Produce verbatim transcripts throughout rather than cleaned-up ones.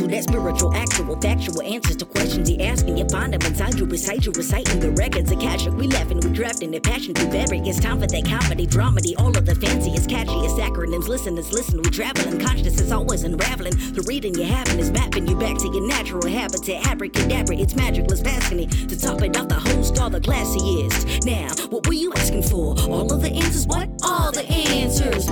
to that spiritual, actual, factual answers to questions you're asking. You find them inside you, recite you, reciting the records of cash. We laughing, we drafting the passion to vary. It's time for that comedy, dramedy, all of the fanciest, catchiest acronyms. Listeners, listen, we traveling. Conscious is always unraveling. The reading you're having is mapping you back to your natural habitat. Abracadabra, it's magic, let's passing it. To top it off, the host, all the classiest. Now, what were you asking for? All of the answers, what? All the answers.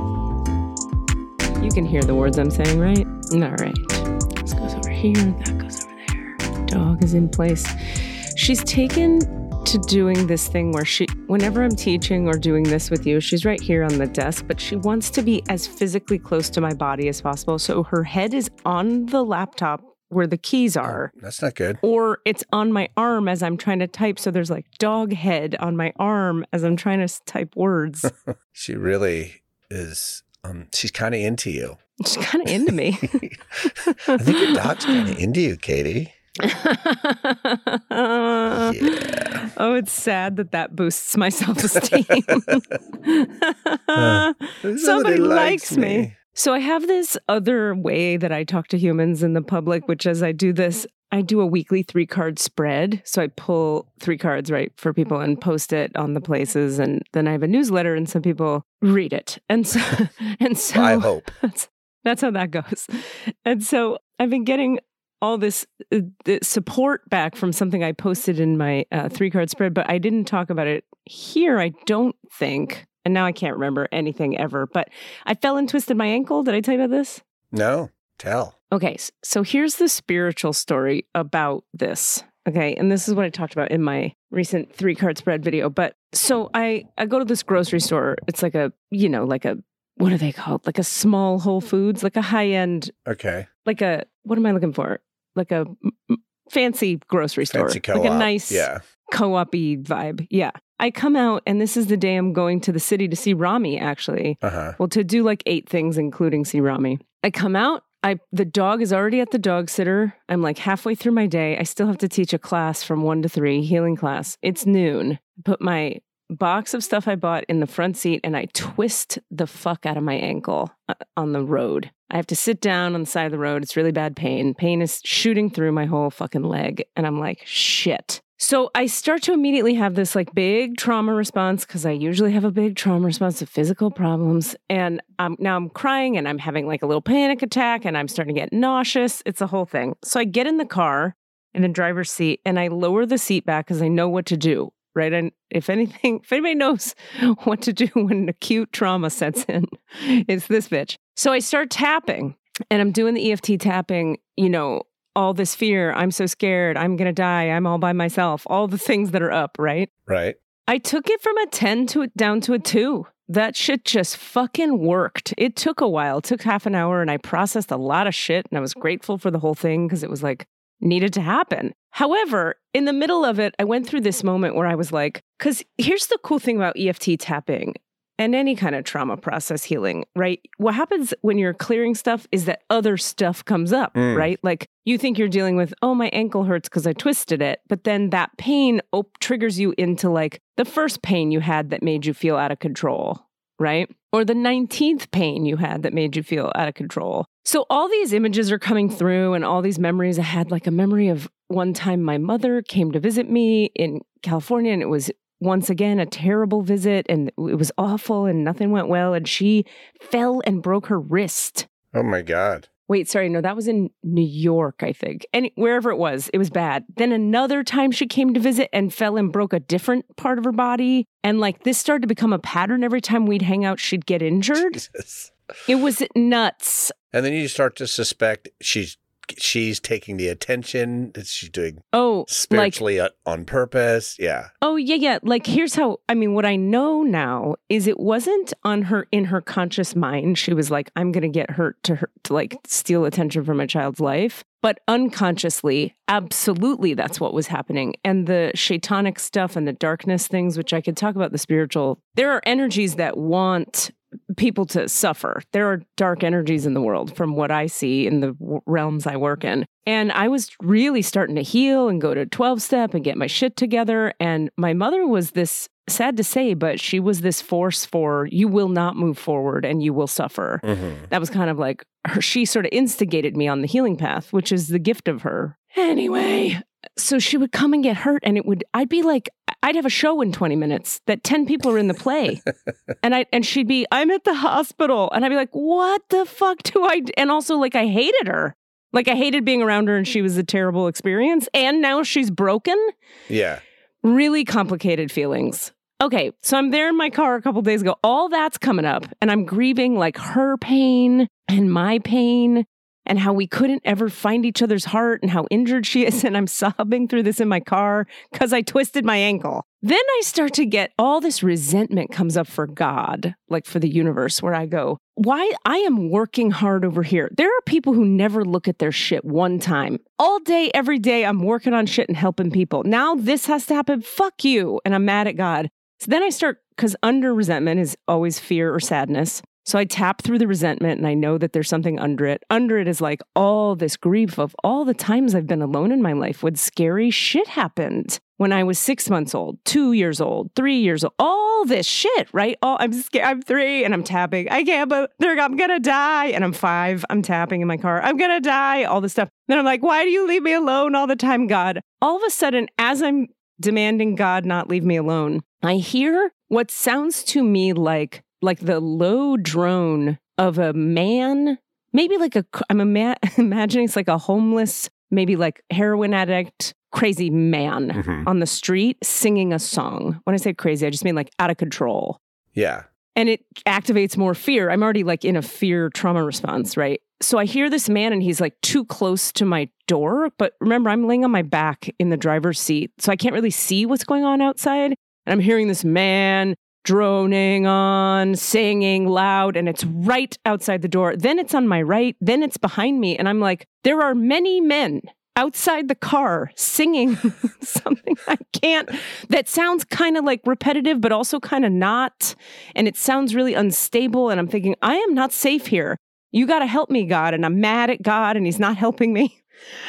You can hear the words I'm saying, right? All right. This goes over here, that goes over there. Dog is in place. She's taken to doing this thing where she, whenever I'm teaching or doing this with you, she's right here on the desk, but she wants to be as physically close to my body as possible. So her head is on the laptop where the keys are. Oh, that's not good. Or it's on my arm as I'm trying to type. So there's like dog head on my arm as I'm trying to type words. She really is, um, she's kind of into you. She's kind of into me. I think your dog's kind of into you, Katie. Yeah. Oh, it's sad that that boosts my self-esteem. uh, Somebody likes me. me. So I have this other way that I talk to humans in the public, which is I do this, I do a weekly three-card spread. So I pull three cards, right, for people and post it on the places. And then I have a newsletter and some people read it. And so, and so I hope. That's, that's how that goes. And so I've been getting all this uh, support back from something I posted in my uh, three-card spread, but I didn't talk about it here, I don't think. And now I can't remember anything ever, but I fell and twisted my ankle. Did I tell you about this? No, tell. Okay, so here's the spiritual story about this. Okay, and this is what I talked about in my recent three-card spread video. But so I, I go to this grocery store. It's like a, you know, like a, what are they called? Like a small Whole Foods, like a high-end. Okay. Like a, what am I looking for? Like a m- fancy grocery store. Fancy co-op. Like a nice yeah. co-op-y vibe. Yeah. I come out, and this is the day I'm going to the city to see Rami, actually. Uh-huh. Well, to do like eight things, including see Rami. I come out. I the dog is already at the dog sitter. I'm like halfway through my day. I still have to teach a class from one to three, healing class. It's noon. I put my box of stuff I bought in the front seat, and I twist the fuck out of my ankle uh, on the road. I have to sit down on the side of the road. It's really bad pain. Pain is shooting through my whole fucking leg. And I'm like, shit. So I start to immediately have this like big trauma response because I usually have a big trauma response to physical problems. And um, now I'm crying and I'm having like a little panic attack and I'm starting to get nauseous. It's a whole thing. So I get in the car in the driver's seat and I lower the seat back because I know what to do. Right. And if anything, if anybody knows what to do when acute trauma sets in, it's this bitch. So I start tapping and I'm doing the E F T tapping, you know, all this fear. I'm so scared. I'm going to die. I'm all by myself. All the things that are up. Right. Right. I took it from a ten to a, down to a two. That shit just fucking worked. It took a while. It took half an hour and I processed a lot of shit and I was grateful for the whole thing because it was like needed to happen. However, in the middle of it, I went through this moment where I was like, because here's the cool thing about E F T tapping and any kind of trauma process healing, right? What happens when you're clearing stuff is that other stuff comes up, mm. right? Like you think you're dealing with, oh, my ankle hurts because I twisted it. But then that pain op- triggers you into like the first pain you had that made you feel out of control, right? Or the nineteenth pain you had that made you feel out of control. So all these images are coming through and all these memories. I had like a memory of one time my mother came to visit me in California and it was once again a terrible visit and it was awful and nothing went well and she fell and broke her wrist. Oh my God. Wait, sorry, no, that was in New York, I think. And wherever it was, it was bad. Then another time she came to visit and fell and broke a different part of her body. And like this started to become a pattern. Every time we'd hang out, she'd get injured. Jesus. It was nuts. And then you start to suspect she's she's taking the attention that she's doing oh, spiritually like, on purpose. Yeah. Oh, yeah, yeah. Like, here's how, I mean, what I know now is it wasn't on her, in her conscious mind. She was like, I'm going to get hurt to her, to like steal attention from my child's life. But unconsciously, absolutely, that's what was happening. And the shaitanic stuff and the darkness things, which I could talk about the spiritual, there are energies that want people to suffer. There are dark energies in the world from what I see in the w- realms I work in. And I was really starting to heal and go to twelve-step and get my shit together. And my mother was this, sad to say, but she was this force for you will not move forward and you will suffer. Mm-hmm. That was kind of like her, she sort of instigated me on the healing path, which is the gift of her. Anyway, so she would come and get hurt and it would, I'd be like, I'd have a show in twenty minutes that ten people are in the play. and I and she'd be, I'm at the hospital. And I'd be like, what the fuck do I do? And also like, I hated her. Like I hated being around her and she was a terrible experience. And now she's broken. Yeah. Really complicated feelings. Okay, so I'm there in my car a couple days ago. All that's coming up and I'm grieving like her pain and my pain and how we couldn't ever find each other's heart and how injured she is. And I'm sobbing through this in my car because I twisted my ankle. Then I start to get all this resentment comes up for God, like for the universe, where I go, why I am working hard over here. There are people who never look at their shit one time. All day, every day, I'm working on shit and helping people. Now this has to happen. Fuck you. And I'm mad at God. So then I start, because under resentment is always fear or sadness. So I tap through the resentment and I know that there's something under it. Under it is like all this grief of all the times I've been alone in my life when scary shit happened. When I was six months old, two years old, three years old, all this shit, right? All I'm scared. I'm three and I'm tapping. I can't, but I'm going to die. And I'm five. I'm tapping in my car. I'm going to die. All this stuff. Then I'm like, why do you leave me alone all the time, God? All of a sudden, as I'm demanding God not leave me alone, I hear what sounds to me like like the low drone of a man, maybe like a, I'm ima- imagining it's like a homeless, maybe like heroin addict, crazy man mm-hmm. on the street singing a song. When I say crazy, I just mean like out of control. Yeah. And it activates more fear. I'm already like in a fear trauma response, right? So I hear this man and he's like too close to my door. But remember, I'm laying on my back in the driver's seat. So I can't really see what's going on outside. And I'm hearing this man droning on, singing loud, and it's right outside the door. Then it's on my right, then it's behind me. And I'm like, there are many men outside the car singing something I can't, that sounds kind of like repetitive, but also kind of not. And it sounds really unstable. And I'm thinking, I am not safe here. You got to help me, God. And I'm mad at God and he's not helping me.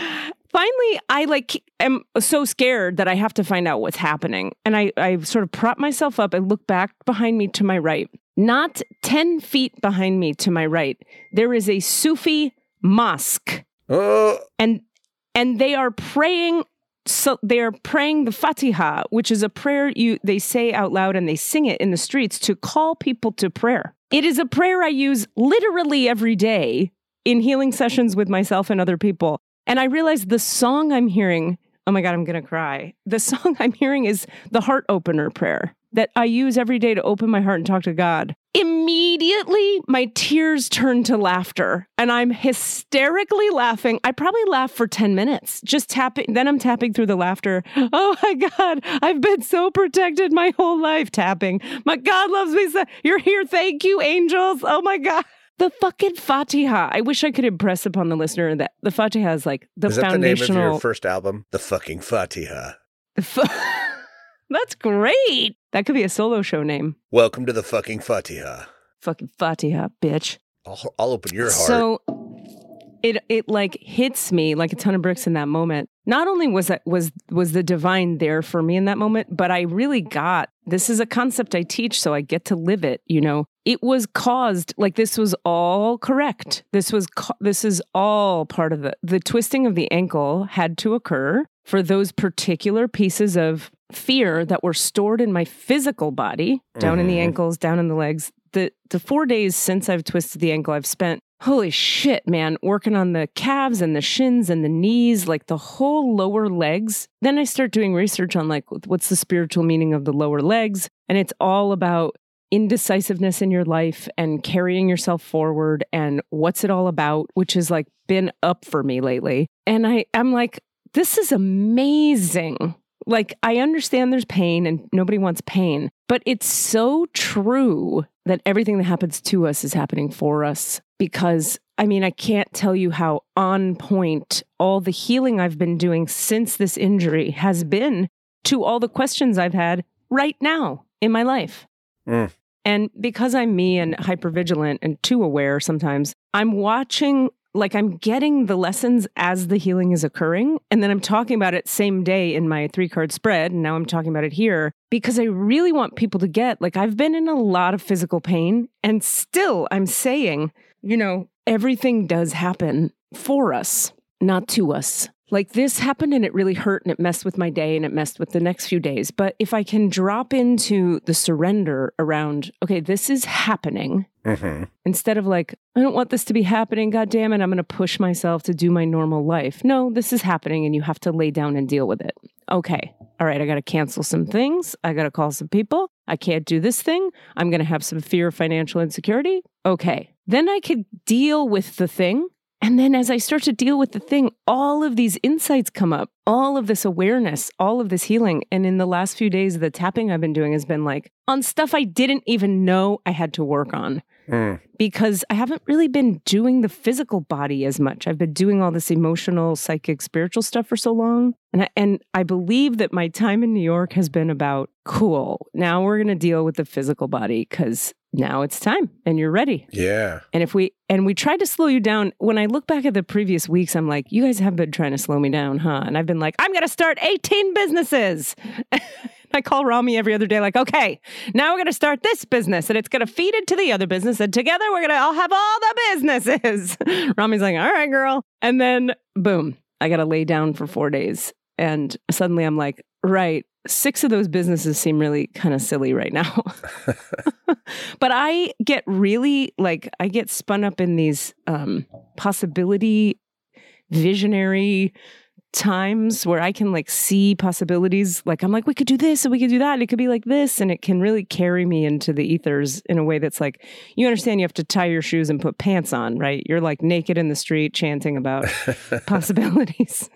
Finally, I like am so scared that I have to find out what's happening. And I, I sort of prop myself up and look back behind me to my right. Not ten feet behind me to my right, there is a Sufi mosque. Oh. And and they are praying, so they are praying the Fatiha, which is a prayer you they say out loud and they sing it in the streets to call people to prayer. It is a prayer I use literally every day in healing sessions with myself and other people. And I realized the song I'm hearing, oh my God, I'm going to cry. The song I'm hearing is the heart opener prayer that I use every day to open my heart and talk to God. Immediately, my tears turn to laughter and I'm hysterically laughing. I probably laugh for ten minutes, just tapping. Then I'm tapping through the laughter. Oh my God, I've been so protected my whole life, tapping. My God loves me so. You're here. Thank you, angels. Oh my God. The fucking Fatiha. I wish I could impress upon the listener that the Fatiha is like the is that foundational. the name of your first album? The fucking Fatiha. The fu- That's great. That could be a solo show name. Welcome to the fucking Fatiha. Fucking Fatiha, bitch. I'll, I'll open your heart. So it it like hits me like a ton of bricks in that moment. Not only was that was was the divine there for me in that moment, but I really got, this is a concept I teach, so I get to live it, you know. It was caused, like this was all correct. This was co- this is all part of the the twisting of the ankle had to occur for those particular pieces of fear that were stored in my physical body, down mm-hmm. in the ankles, down in the legs. The the four days since I've twisted the ankle, I've spent, holy shit, man, working on the calves and the shins and the knees, like the whole lower legs. Then I start doing research on like, what's the spiritual meaning of the lower legs? And it's all about indecisiveness in your life and carrying yourself forward and what's it all about, which has like been up for me lately. And I, I'm like, this is amazing. Like, I understand there's pain and nobody wants pain, but it's so true that everything that happens to us is happening for us. Because, I mean, I can't tell you how on point all the healing I've been doing since this injury has been to all the questions I've had right now in my life. Mm. And because I'm me and hypervigilant and too aware sometimes, I'm watching, like I'm getting the lessons as the healing is occurring. And then I'm talking about it same day in my three card spread. And now I'm talking about it here because I really want people to get, like, I've been in a lot of physical pain and still I'm saying, you know, everything does happen for us, not to us. Like this happened and it really hurt and it messed with my day and it messed with the next few days. But if I can drop into the surrender around, okay, this is happening, mm-hmm. instead of like, I don't want this to be happening, God damn it, I'm going to push myself to do my normal life. No, this is happening and you have to lay down and deal with it. Okay, all right, I got to cancel some things. I got to call some people. I can't do this thing. I'm going to have some fear of financial insecurity. Okay, then I could deal with the thing. And then as I start to deal with the thing, all of these insights come up, all of this awareness, all of this healing. And in the last few days, the tapping I've been doing has been like on stuff I didn't even know I had to work on mm. because I haven't really been doing the physical body as much. I've been doing all this emotional, psychic, spiritual stuff for so long. And I, and I believe that my time in New York has been about, cool, now we're going to deal with the physical body because now it's time and you're ready. Yeah. And if we, and we tried to slow you down. When I look back at the previous weeks, I'm like, you guys have been trying to slow me down, huh? And I've been like, I'm going to start eighteen businesses. I call Rami every other day, like, okay, now we're going to start this business and it's going to feed into the other business. And together we're going to all have all the businesses. Rami's like, all right, girl. And then boom, I got to lay down for four days. And suddenly I'm like, right, six of those businesses seem really kind of silly right now. But I get really, like, I get spun up in these um, possibility, visionary times where I can, like, see possibilities. Like, I'm like, we could do this and we could do that. And it could be like this. And it can really carry me into the ethers in a way that's like, you understand you have to tie your shoes and put pants on, right? You're like naked in the street chanting about possibilities.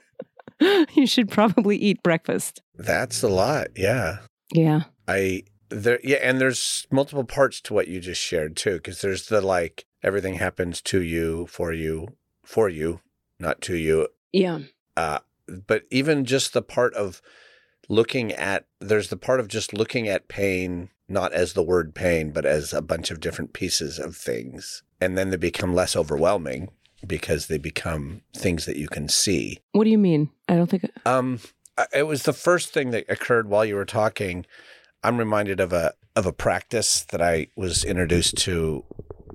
You should probably eat breakfast. That's a lot. Yeah. Yeah. I, there, yeah. And there's multiple parts to what you just shared too. Cause there's the, like, everything happens to you, for you, for you, not to you. Yeah. Uh, but even just the part of looking at, there's the part of just looking at pain, not as the word pain, but as a bunch of different pieces of things. And then they become less overwhelming, because they become things that you can see. What do you mean? I don't think... Um, it was the first thing that occurred while you were talking. I'm reminded of a of a practice that I was introduced to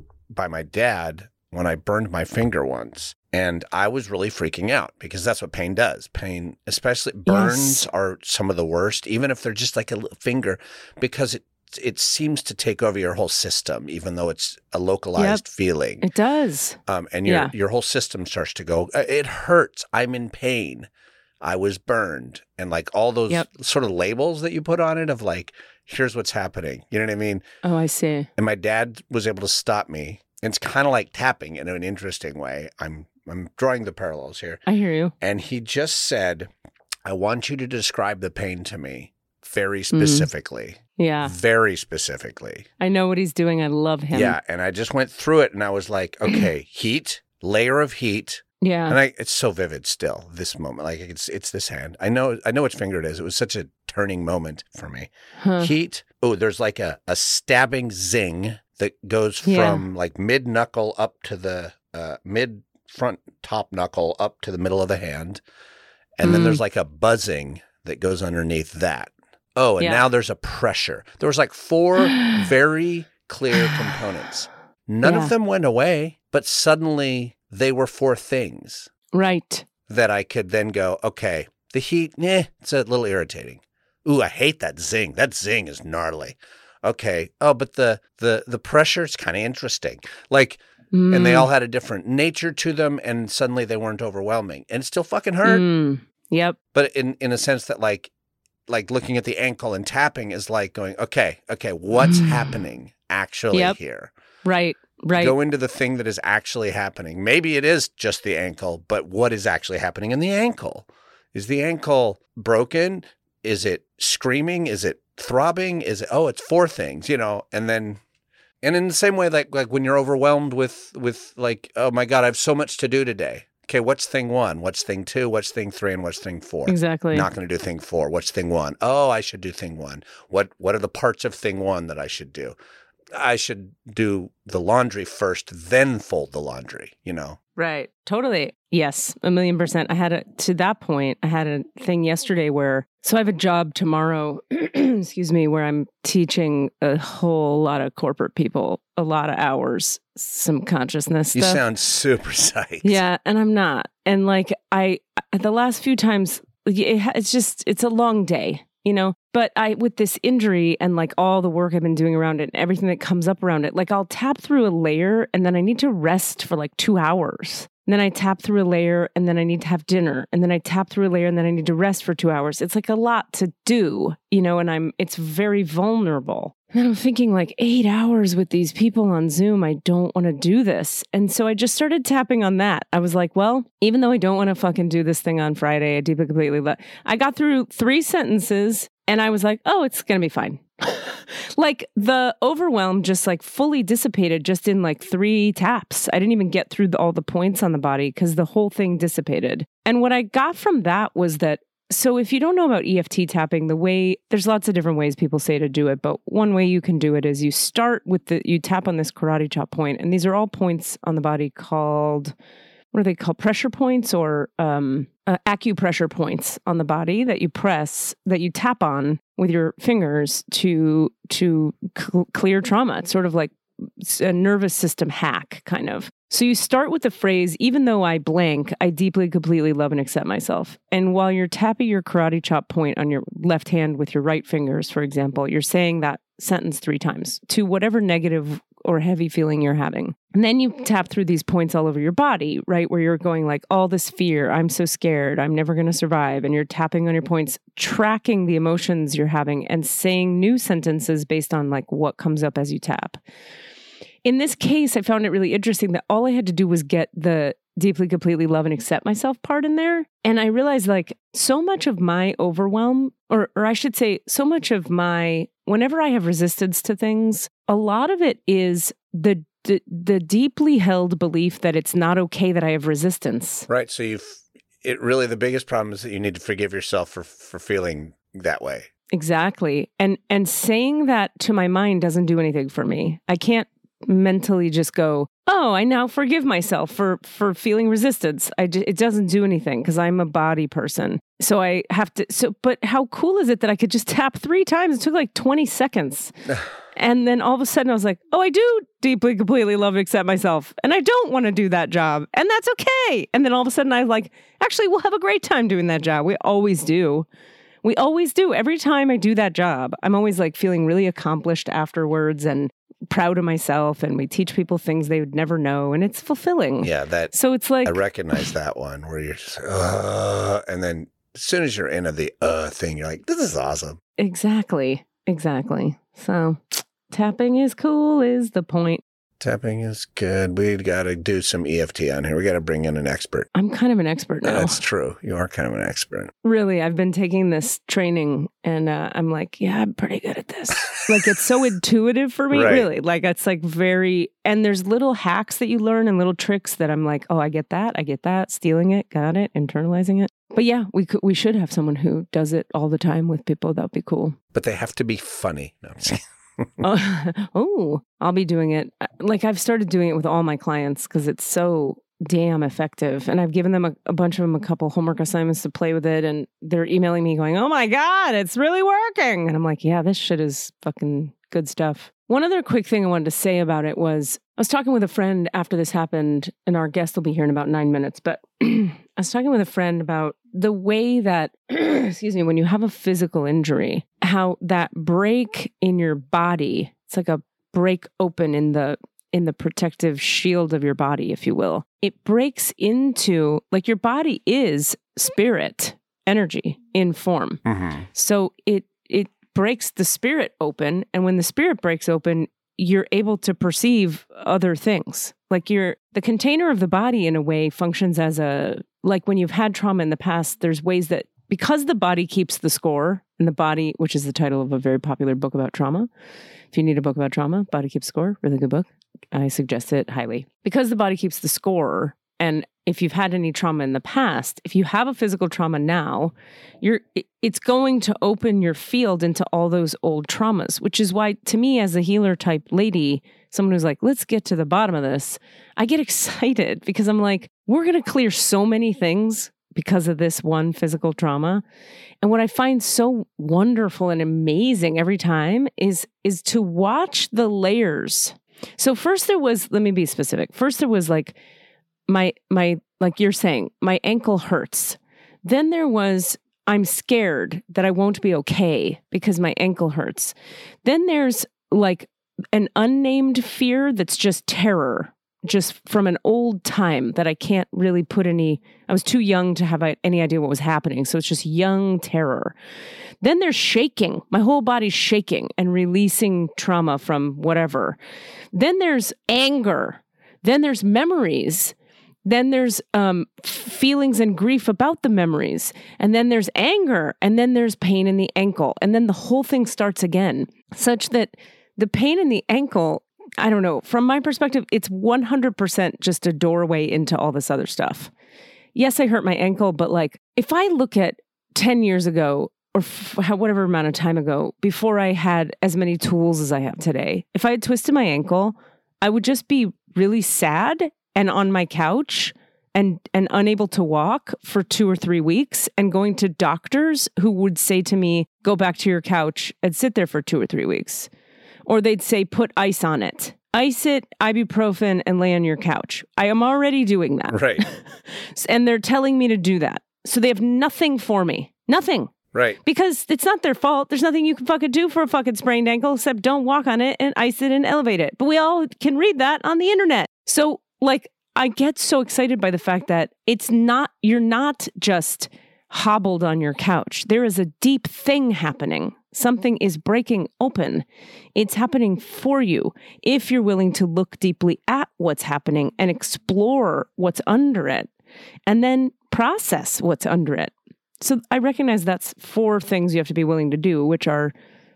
by my dad when I burned my finger once. And I was really freaking out because that's what pain does. Pain, especially burns, yes. are some of the worst, even if they're just like a little finger, because it it seems to take over your whole system, even though it's a localized yep, feeling. It does. Um, and your yeah. your whole system starts to go, it hurts. I'm in pain. I was burned. And like all those yep. sort of labels that you put on it of like, here's what's happening. You know what I mean? Oh, I see. And my dad was able to stop me. And it's kind of like tapping in an interesting way. I'm I'm drawing the parallels here. I hear you. And he just said, I want you to describe the pain to me very specifically. Mm. Yeah. Very specifically. I know what he's doing. I love him. Yeah. And I just went through it and I was like, okay, heat, layer of heat. Yeah. And I, it's so vivid still, this moment. Like it's it's this hand. I know I know which finger it is. It was such a turning moment for me. Huh. Heat. Oh, there's like a, a stabbing zing that goes from yeah. like mid knuckle up to the uh, mid front top knuckle up to the middle of the hand. And mm. then there's like a buzzing that goes underneath that. Oh, and yeah. now there's a pressure. There was like four very clear components. None yeah. of them went away, but suddenly they were four things. Right. That I could then go, okay, the heat, eh, it's a little irritating. Ooh, I hate that zing. That zing is gnarly. Okay. Oh, but the the the pressure is kind of interesting. Like, mm. and they all had a different nature to them, and suddenly they weren't overwhelming. And it still fucking hurt. Mm. Yep. But in, in a sense that like, like looking at the ankle and tapping is like going, okay, okay, what's happening actually yep. here? Right, right. Go into the thing that is actually happening. Maybe it is just the ankle, but what is actually happening in the ankle? Is the ankle broken? Is it screaming? Is it throbbing? Is it, oh, it's four things, you know, and then, and in the same way, like, like when you're overwhelmed with, with like, oh my God, I have so much to do today. Okay, what's thing one? What's thing two? What's thing three? And what's thing four? Exactly. Not going to do thing four. What's thing one? Oh, I should do thing one. What What are the parts of thing one that I should do? I should do the laundry first, then fold the laundry, you know? Right. Totally. Yes. A million percent. I had a, to that point, I had a thing yesterday where, so I have a job tomorrow, excuse me, where I'm teaching a whole lot of corporate people, a lot of hours, some consciousness You stuff. sound super psyched. Yeah. And I'm not. And like, I, the last few times, it, it's just, it's a long day. You know, but I, with this injury and like all the work I've been doing around it and everything that comes up around it, like I'll tap through a layer and then I need to rest for like two hours. And then I tap through a layer and then I need to have dinner. And then I tap through a layer and then I need to rest for two hours. It's like a lot to do, you know, and I'm, it's very vulnerable. And I'm thinking like eight hours with these people on Zoom, I don't want to do this. And so I just started tapping on that. I was like, well, even though I don't want to fucking do this thing on Friday, I deeply, completely let, I got through three sentences and I was like, oh, it's going to be fine. Like the overwhelm just like fully dissipated just in like three taps. I didn't even get through the, all the points on the body because the whole thing dissipated. And what I got from that was that, so if you don't know about E F T tapping, the way, there's lots of different ways people say to do it, but one way you can do it is you start with the, you tap on this karate chop point, and these are all points on the body called, what are they called? Pressure points or um, uh, acupressure points on the body that you press, that you tap on with your fingers to to cl- clear trauma. It's sort of like a nervous system hack, kind of. So you start with the phrase, even though I blank, I deeply, completely love and accept myself. And while you're tapping your karate chop point on your left hand with your right fingers, for example, you're saying that sentence three times to whatever negative or heavy feeling you're having. And then you tap through these points all over your body, right? Where you're going like, all this fear, I'm so scared, I'm never going to survive. And you're tapping on your points, tracking the emotions you're having and saying new sentences based on like what comes up as you tap. In this case, I found it really interesting that all I had to do was get the deeply, completely love and accept myself part in there. And I realized like so much of my overwhelm, or or I should say so much of my, whenever I have resistance to things, a lot of it is the the, the deeply held belief that it's not okay that I have resistance. Right. So you've, it really, the biggest problem is that you need to forgive yourself for, for feeling that way. Exactly. And and saying that to my mind doesn't do anything for me. I can't mentally just go, oh, I now forgive myself for, for feeling resistance. I d- it doesn't do anything because I'm a body person. So I have to, so, but how cool is it that I could just tap three times? It took like twenty seconds. And then all of a sudden I was like, oh, I do deeply, completely love and accept myself. And I don't want to do that job. And that's okay. And then all of a sudden I was like, actually, we'll have a great time doing that job. We always do. We always do. Every time I do that job, I'm always like feeling really accomplished afterwards and proud of myself, and we teach people things they would never know, and it's fulfilling. Yeah, that. So it's like, I recognize that one where you're just, uh, and then as soon as you're into the uh thing, you're like, this is awesome. Exactly, exactly. So tapping is cool is the point. Tapping is good. We got to do some E F T on here. We got to bring in an expert. I'm kind of an expert now. That's true. You are kind of an expert. Really, I've been taking this training and uh, I'm like, yeah, I'm pretty good at this. Like, it's so intuitive for me, Right. really. Like, it's like very, and there's little hacks that you learn and little tricks that I'm like, oh, I get that. I get that. Stealing it. Got it. Internalizing it. But yeah, we could, we should have someone who does it all the time with people. That'd be cool. But they have to be funny. No, I'm just kidding. oh, oh, I'll be doing it. Like, I've started doing it with all my clients because it's so damn effective. And I've given them a, a bunch of them a couple homework assignments to play with it. And they're emailing me going, oh my God, it's really working. And I'm like, yeah, this shit is fucking good stuff. One other quick thing I wanted to say about it was I was talking with a friend after this happened, and our guest will be here in about nine minutes. But I was talking with a friend about the way that, excuse me, when you have a physical injury, how that break in your body, it's like a break open in the in the protective shield of your body, if you will. It breaks into, like, your body is spirit energy in form. Mm-hmm. So it it breaks the spirit open, and when the spirit breaks open, you're able to perceive other things. Like, you're, the container of the body in a way functions as a, like when you've had trauma in the past, there's ways that, because the body keeps the score, and the body, which is the title of a very popular book about trauma. If you need a book about trauma, Body Keeps Score, really good book. I suggest it highly. Because the body keeps the score, And if you've had any trauma in the past, if you have a physical trauma now, you're it's going to open your field into all those old traumas, which is why, to me, as a healer type lady, someone who's like, let's get to the bottom of this, I get excited because I'm like, we're going to clear so many things because of this one physical trauma. And what I find so wonderful and amazing every time is, is to watch the layers. So first there was, let me be specific. First there was like, my, my, like you're saying, my ankle hurts. Then there was, I'm scared that I won't be okay because my ankle hurts. Then there's like an unnamed fear that's just terror, just from an old time that I can't really put any, I was too young to have any idea what was happening. So it's just young terror. Then there's shaking. My whole body's shaking and releasing trauma from whatever. Then there's anger. Then there's memories. Then there's um, feelings and grief about the memories. And then there's anger. And then there's pain in the ankle. And then the whole thing starts again, such that the pain in the ankle, I don't know, from my perspective, it's one hundred percent just a doorway into all this other stuff. Yes, I hurt my ankle, but like if I look at ten years ago or f- whatever amount of time ago, before I had as many tools as I have today, if I had twisted my ankle, I would just be really sad and on my couch and, and unable to walk for two or three weeks and going to doctors who would say to me, go back to your couch and sit there for two or three weeks. Or they'd say, put ice on it. Ice it, ibuprofen, and lay on your couch. I am already doing that. Right. And they're telling me to do that. So they have nothing for me. Nothing. Right. Because it's not their fault. There's nothing you can fucking do for a fucking sprained ankle except don't walk on it and ice it and elevate it. But we all can read that on the internet. So, like, I get so excited by the fact that it's not, you're not just hobbled on your couch. There is a deep thing happening. Something is breaking open. It's happening for you if you're willing to look deeply at what's happening and explore what's under it and then process what's under it. So I recognize that's four things you have to be willing to do, which are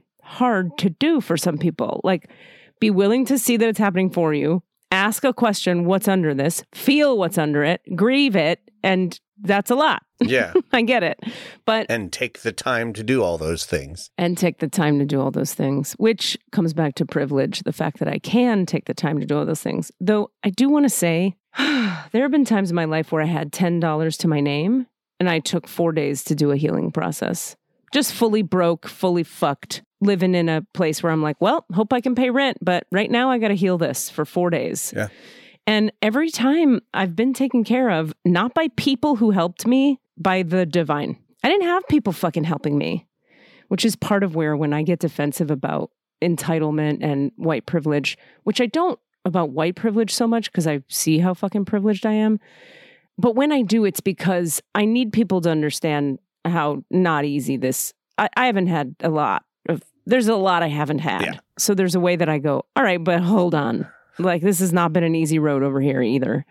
hard to do for some people. Like, be willing to see that it's happening for you, ask a question, what's under this, feel what's under it, grieve it, and that's a lot. Yeah. I get it. But and take the time to do all those things. And take the time to do all those things, which comes back to privilege, the fact that I can take the time to do all those things. Though I do want to say, there have been times in my life where I had ten dollars to my name and I took four days to do a healing process. Just fully broke, fully fucked, living in a place where I'm like, well, hope I can pay rent, but right now I got to heal this for four days. Yeah. And every time I've been taken care of, not by people who helped me, by the divine. I didn't have people fucking helping me, which is part of where when I get defensive about entitlement and white privilege, which I don't about white privilege so much because I see how fucking privileged I am. But when I do, it's because I need people to understand how not easy this, I, I haven't had a lot of, there's a lot I haven't had. Yeah. So there's a way that I go, all right, but hold on. Like, this has not been an easy road over here either.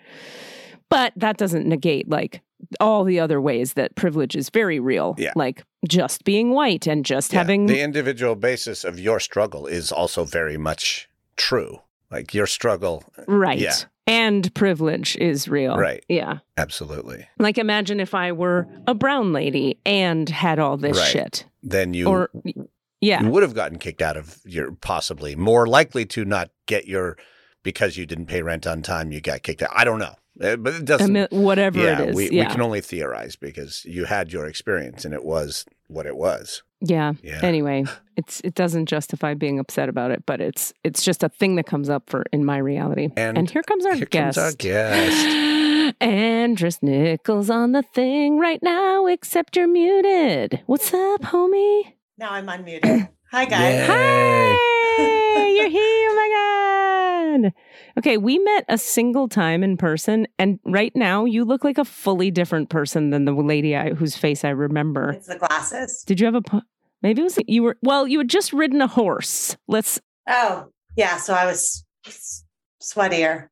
But that doesn't negate, like, all the other ways that privilege is very real. Yeah. Like, just being white and just Yeah. having... The individual basis of your struggle is also very much true. Like, your struggle... Right. Yeah. And privilege is real. Right. Yeah. Absolutely. Like, imagine if I were a brown lady and had all this Right. shit. Then you... Or... Yeah. You would have gotten kicked out of your... Possibly. More likely to not get your... Because you didn't pay rent on time, you got kicked out. I don't know. But it doesn't... I mean, whatever yeah, it is. We, yeah. we can only theorize because you had your experience and it was what it was. Yeah. Yeah. Anyway, it's it doesn't justify being upset about it, but it's it's just a thing that comes up for in my reality. And, and here comes our here guest. Comes our guest. Andrus Nichols on the thing right now, except you're muted. What's up, homie? Now I'm unmuted. Hi, guys. Yay. Hi, you're here. Oh my God. Okay, we met a single time in person, and right now you look like a fully different person than the lady I, whose face I remember. It's the glasses. Did you have a... Maybe it was... You were... Well, you had just ridden a horse. Let's... Oh, yeah. So I was sweatier.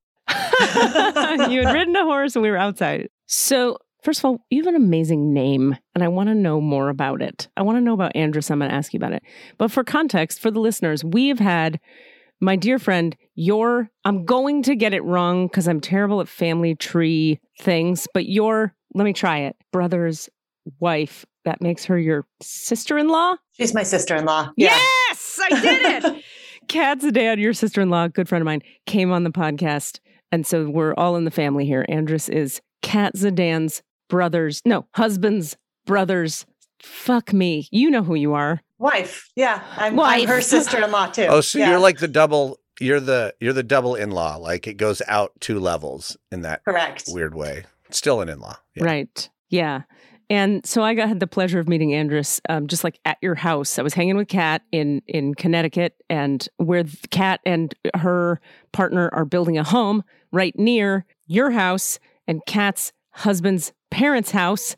You had ridden a horse and we were outside. So, first of all, you have an amazing name, and I want to know more about it. I want to know about Andrus. I'm going to ask you about it. But for context, for the listeners, we have had my dear friend, your, I'm going to get it wrong because I'm terrible at family tree things, but your, let me try it, brother's wife, that makes her your sister-in-law? She's my sister-in-law. Yeah. Yes, I did it. Kat Zidan, your sister-in-law, good friend of mine, came on the podcast. And so we're all in the family here. Andrus is Kat Zidan's brother's, no, husband's brother's. Fuck me. You know who you are. Wife. Yeah. I'm, Wife. I'm her sister-in-law too. Oh, so yeah. you're like the double, you're the, you're the double in-law. Like it goes out two levels in that Correct. weird way. Still an in-law. Yeah. Right. Yeah. And so I got had the pleasure of meeting Andrus um, just like at your house. I was hanging with Kat in, in Connecticut, and where Kat and her partner are building a home right near your house and Kat's husband's parents' house.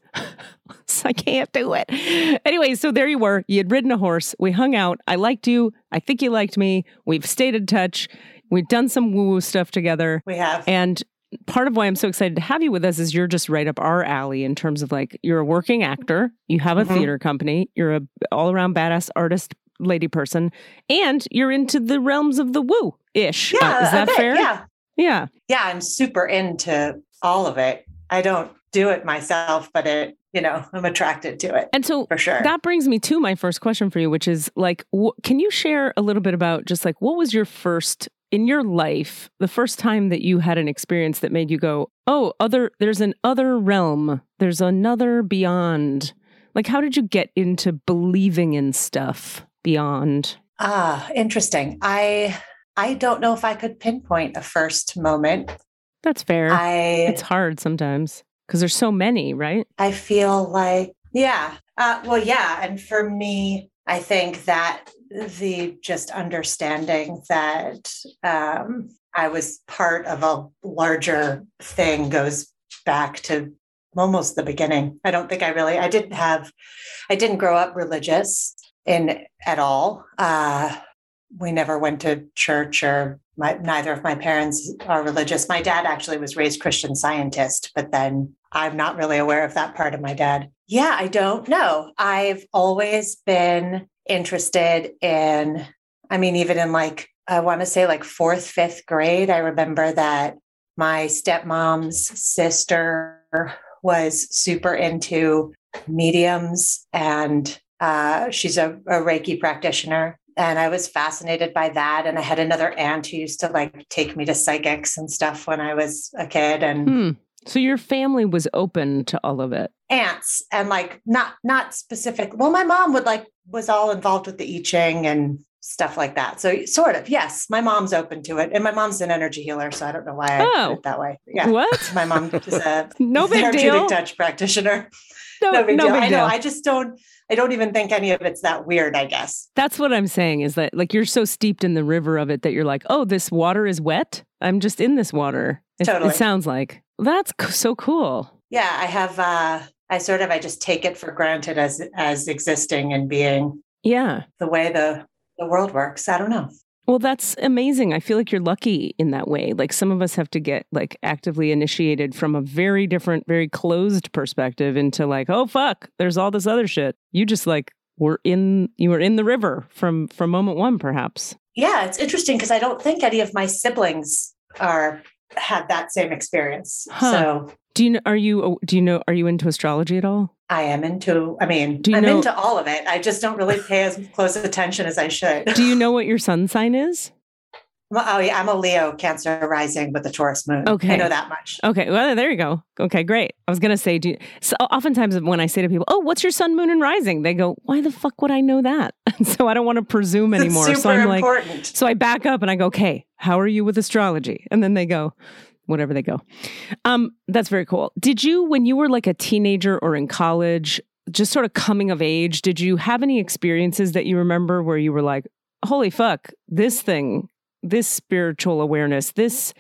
So I can't do it. Anyway, so there you were. You had ridden a horse. We hung out. I liked you. I think you liked me. We've stayed in touch. We've done some woo-woo stuff together. We have. And part of why I'm so excited to have you with us is you're just right up our alley in terms of like, you're a working actor, you have a mm-hmm. theater company, you're a all-around badass artist, lady person, and you're into the realms of the woo-ish. Yeah, uh, is that bit, fair? Yeah. Yeah. Yeah, I'm super into all of it. I don't do it myself, but it, you know, I'm attracted to it. And so for sure. That brings me to my first question for you, which is like, wh- can you share a little bit about just like, what was your first in your life, the first time that you had an experience that made you go, oh, other, there's an other realm, there's another beyond. Like, how did you get into believing in stuff beyond? Ah, interesting. I, I don't know if I could pinpoint a first moment. That's fair. I, it's hard sometimes because there's so many, right? I feel like, yeah. Uh, well, yeah. And for me, I think that the just understanding that um, I was part of a larger thing goes back to almost the beginning. I don't think I really, I didn't have, I didn't grow up religious in at all. Uh, we never went to church, or my, neither of my parents are religious. My dad actually was raised Christian Scientist, but then I'm not really aware of that part of my dad. Yeah, I don't know. I've always been interested in, I mean, even in like, I want to say like fourth, fifth grade, I remember that my stepmom's sister was super into mediums, and uh, she's a, a Reiki practitioner. And I was fascinated by that. And I had another aunt who used to like take me to psychics and stuff when I was a kid. And hmm. So your family was open to all of it. Aunts and like not not specific. Well, my mom would like was all involved with the I Ching and stuff like that. So sort of, yes, my mom's open to it. And my mom's an energy healer, so I don't know why I oh. put it that way. Yeah. What? My mom is a no big therapeutic deal. touch practitioner. No, no big no deal. big I know. deal. I just don't I don't even think any of it's that weird, I guess. That's what I'm saying is that like you're so steeped in the river of it that you're like, oh, this water is wet. I'm just in this water. It, totally. It sounds like. That's so cool. Yeah, I have, uh, I sort of, I just take it for granted as as existing and being yeah the way the, the world works. I don't know. Well, that's amazing. I feel like you're lucky in that way. Like some of us have to get like actively initiated from a very different, very closed perspective into like, oh, fuck, there's all this other shit. You just like were in, you were in the river from, from moment one, perhaps. Yeah, it's interesting because I don't think any of my siblings are had that same experience. Huh. So do you know, are you, do you know, are you into astrology at all? I am into, I mean, do you I'm know, into all of it. I just don't really pay as close attention as I should. Do you know what your sun sign is? Well, oh yeah, I'm a Leo Cancer rising with a Taurus moon. Okay. I know that much. Okay. Well, there you go. Okay, great. I was going to say, do you, so oftentimes when I say to people, oh, what's your sun, moon, and rising? They go, why the fuck would I know that? So I don't want to presume anymore. It's so super I'm important. Like, so I back up and I go, okay, how are you with astrology? And then they go, whatever they go. Um, that's very cool. Did you, when you were like a teenager or in college, just sort of coming of age, did you have any experiences that you remember where you were like, holy fuck, this thing, this spiritual awareness, this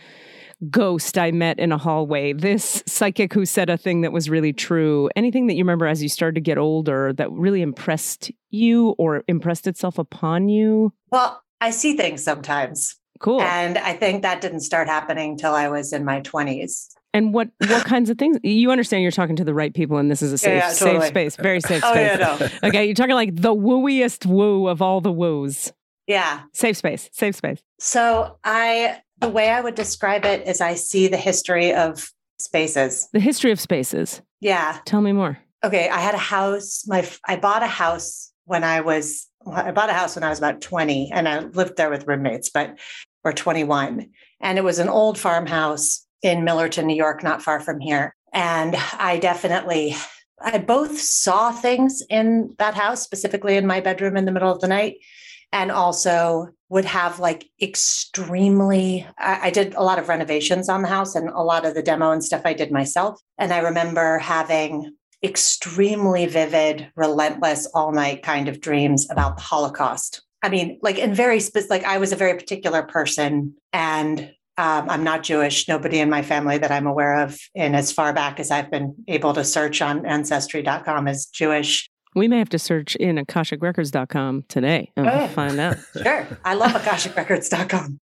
ghost I met in a hallway, this psychic who said a thing that was really true, anything that you remember as you started to get older that really impressed you or impressed itself upon you? Well, I see things sometimes. Cool. And I think that didn't start happening till I was in my twenties. And what what kinds of things? You understand you're talking to the right people and this is a safe, yeah, yeah, totally. safe space, very safe oh, space. yeah, no. Okay, you're talking like the wooiest woo of all the woos. Yeah. Safe space. Safe space. So I, the way I would describe it is I see the history of spaces. The history of spaces. Yeah. Tell me more. Okay. I had a house. My, I bought a house when I was, I bought a house when I was about twenty, and I lived there with roommates, but or twenty-one. And it was an old farmhouse in Millerton, New York, not far from here. And I definitely, I both saw things in that house, specifically in my bedroom in the middle of the night, and also would have like extremely, I, I did a lot of renovations on the house, and a lot of the demo and stuff I did myself. And I remember having extremely vivid, relentless, all night kind of dreams about the Holocaust. I mean, like in very specific, like I was a very particular person, and um, I'm not Jewish. Nobody in my family that I'm aware of, and as far back as I've been able to search on ancestry dot com, is Jewish. We may have to search in akashic records dot com today and oh, find out. Sure. I love akashic records dot com.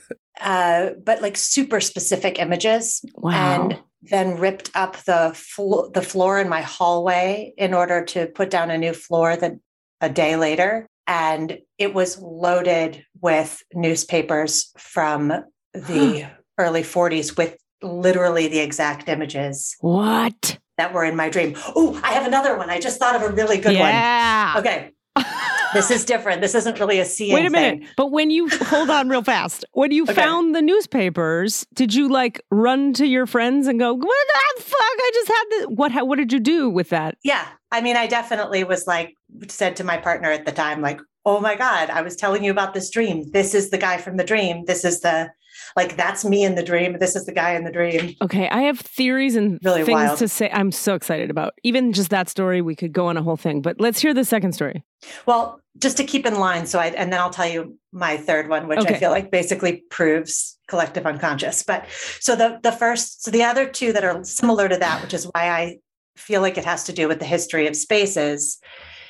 uh, but like super specific images. Wow. And then ripped up the flo- the floor in my hallway in order to put down a new floor that a day later. And it was loaded with newspapers from the early forties with literally the exact images. What? That were in my dream. Oh, I have another one. I just thought of a really good yeah. one. Okay. This is different. This isn't really a seeing Wait a minute. thing. But when you, hold on real fast. When you Okay. found the newspapers, did you like run to your friends and go, what the fuck? I just had this. What, how, what did you do with that? Yeah. I mean, I definitely was like, said to my partner at the time, like, oh my God, I was telling you about this dream. This is the guy from the dream. This is the, like, that's me in the dream. This is the guy in the dream. Okay. I have theories and Really things wild. to say. I'm so excited about. Even just that story, we could go on a whole thing. But let's hear the second story. Well, just to keep in line. So I, and then I'll tell you my third one, which Okay. I feel like basically proves collective unconscious. But so the, the first, so the other two that are similar to that, which is why I feel like it has to do with the history of spaces,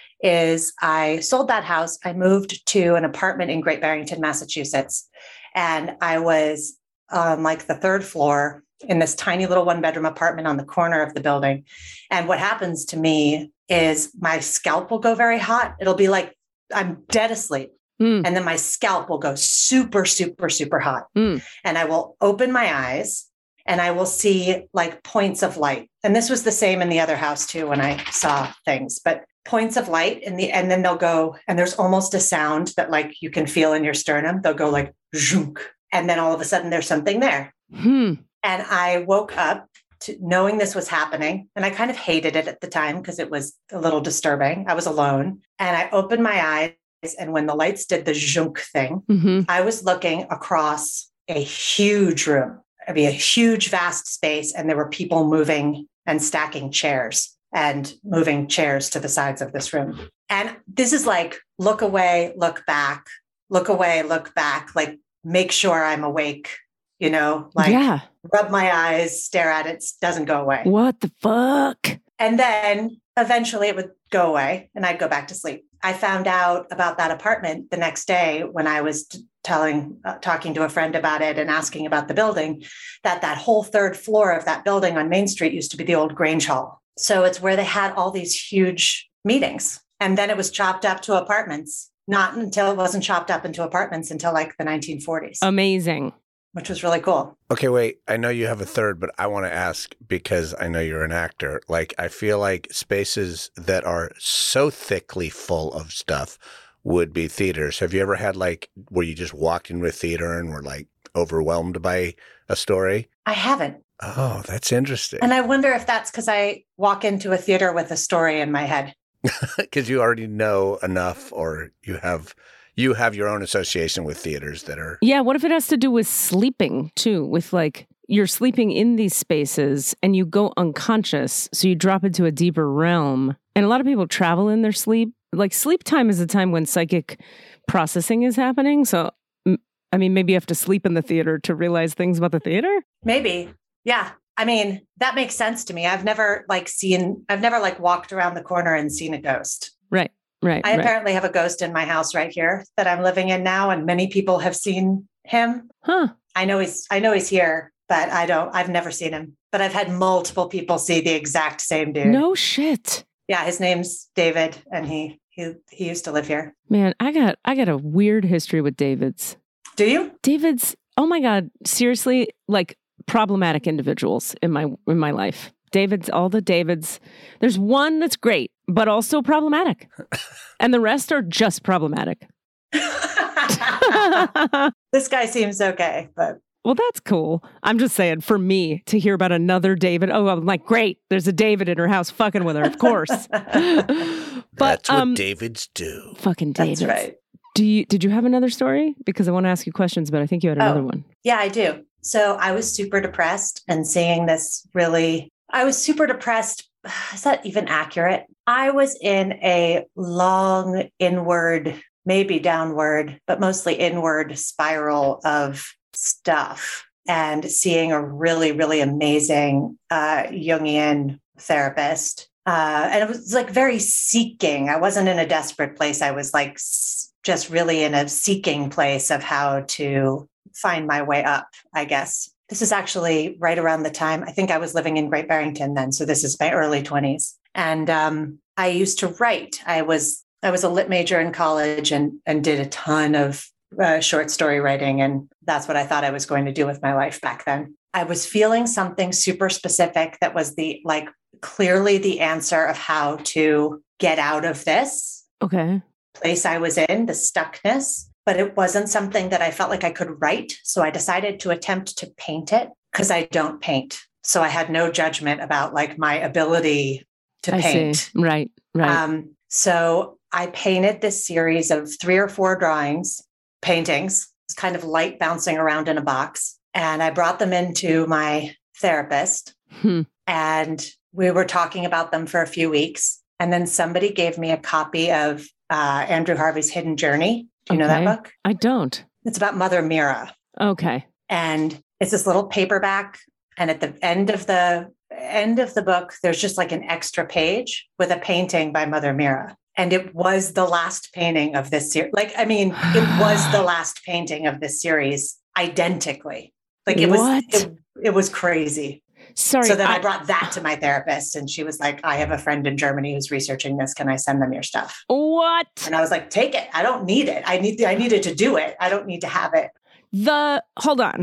is I sold that house. I moved to an apartment in Great Barrington, Massachusetts. And I was on like the third floor in this tiny little one bedroom apartment on the corner of the building. And what happens to me is my scalp will go very hot. It'll be like I'm dead asleep. Mm. And then my scalp will go super, super, super hot. Mm. And I will open my eyes and I will see like points of light. And this was the same in the other house too, when I saw things, but points of light in the, and then they'll go, and there's almost a sound that like you can feel in your sternum. They'll go like, zhunk. And then all of a sudden there's something there. Hmm. And I woke up to knowing this was happening. And I kind of hated it at the time because it was a little disturbing. I was alone and I opened my eyes. And when the lights did the zhunk thing, Mm-hmm. I was looking across a huge room. I mean, a huge, vast space. And there were people moving and stacking chairs and moving chairs to the sides of this room. And this is like, look away, look back, look away, look back, like make sure I'm awake, you know, like Yeah. rub my eyes, stare at it, doesn't go away. What the fuck? And then eventually it would go away and I'd go back to sleep. I found out about that apartment the next day when I was t- telling, uh, talking to a friend about it and asking about the building, that that whole third floor of that building on Main Street used to be the old Grange Hall. So it's where they had all these huge meetings. And then it was chopped up to apartments, not until it wasn't chopped up into apartments until like the nineteen forties, Amazing. which was really cool. Okay, wait. I know you have a third, but I want to ask because I know you're an actor. Like, I feel like spaces that are so thickly full of stuff would be theaters. Have you ever had like where you just walked into a theater and were like overwhelmed by a story? I haven't. Oh, that's interesting. And I wonder if that's because I walk into a theater with a story in my head. Because you already know enough, or you have you have your own association with theaters that are. Yeah. What if it has to do with sleeping too? With like, you're sleeping in these spaces and you go unconscious. So you drop into a deeper realm. And a lot of people travel in their sleep. Like sleep time is a time when psychic processing is happening. So, m- I mean, maybe you have to sleep in the theater to realize things about the theater. Maybe. Yeah. I mean, that makes sense to me. I've never like seen, I've never like walked around the corner and seen a ghost. Right. Right. I right. apparently have a ghost in my house right here that I'm living in now. And many people have seen him. Huh. I know he's, I know he's here, but I don't, I've never seen him, but I've had multiple people see the exact same dude. No shit. Yeah. His name's David and he, He he used to live here. Man, I got I got a weird history with Davids. Do you? Davids, oh my God, seriously, like problematic individuals in my in my life. Davids, all the Davids. There's one that's great, but also problematic. And the rest are just problematic. This guy seems okay, but well, that's cool. I'm just saying, for me to hear about another David, oh, I'm like, great, there's a David in her house fucking with her, of course. But that's what um, Davids do. Fucking Davids. That's right. Do you? Did you have another story? Because I want to ask you questions, but I think you had another oh, one. Yeah, I do. So I was super depressed and seeing this really, I was super depressed. Is that even accurate? I was in a long inward, maybe downward, but mostly inward spiral of stuff and seeing a really, really amazing uh, Jungian therapist. Uh, and it was like very seeking. I wasn't in a desperate place. I was like s- just really in a seeking place of how to find my way up, I guess. This is actually right around the time, I think I was living in Great Barrington then. So this is my early twenties. And um, I used to write. I was I was a lit major in college and, and did a ton of uh, short story writing. And that's what I thought I was going to do with my life back then. I was feeling something super specific that was the, like, clearly the answer of how to get out of this Okay. place I was in, the stuckness. But it wasn't something that I felt like I could write. So I decided to attempt to paint it because I don't paint. So I had no judgment about like my ability to I paint. see. Right, right. Um, so I painted this series of three or four drawings, paintings, it's kind of light bouncing around in a box. And I brought them into my therapist Hmm. and we were talking about them for a few weeks. And then somebody gave me a copy of uh, Andrew Harvey's Hidden Journey. Do you know Okay. that book? I don't. It's about Mother Mira. Okay. And it's this little paperback. And at the end of the end of the book, there's just like an extra page with a painting by Mother Mira. And it was the last painting of this series. Like, I mean, it was the last painting of this series identically. Like it was, What? it, it was crazy. Sorry. So then I, I- brought that to my therapist and she was like, I have a friend in Germany who's researching this. Can I send them your stuff? What? And I was like, take it. I don't need it. I need, I needed to do it. I don't need to have it. The, hold on.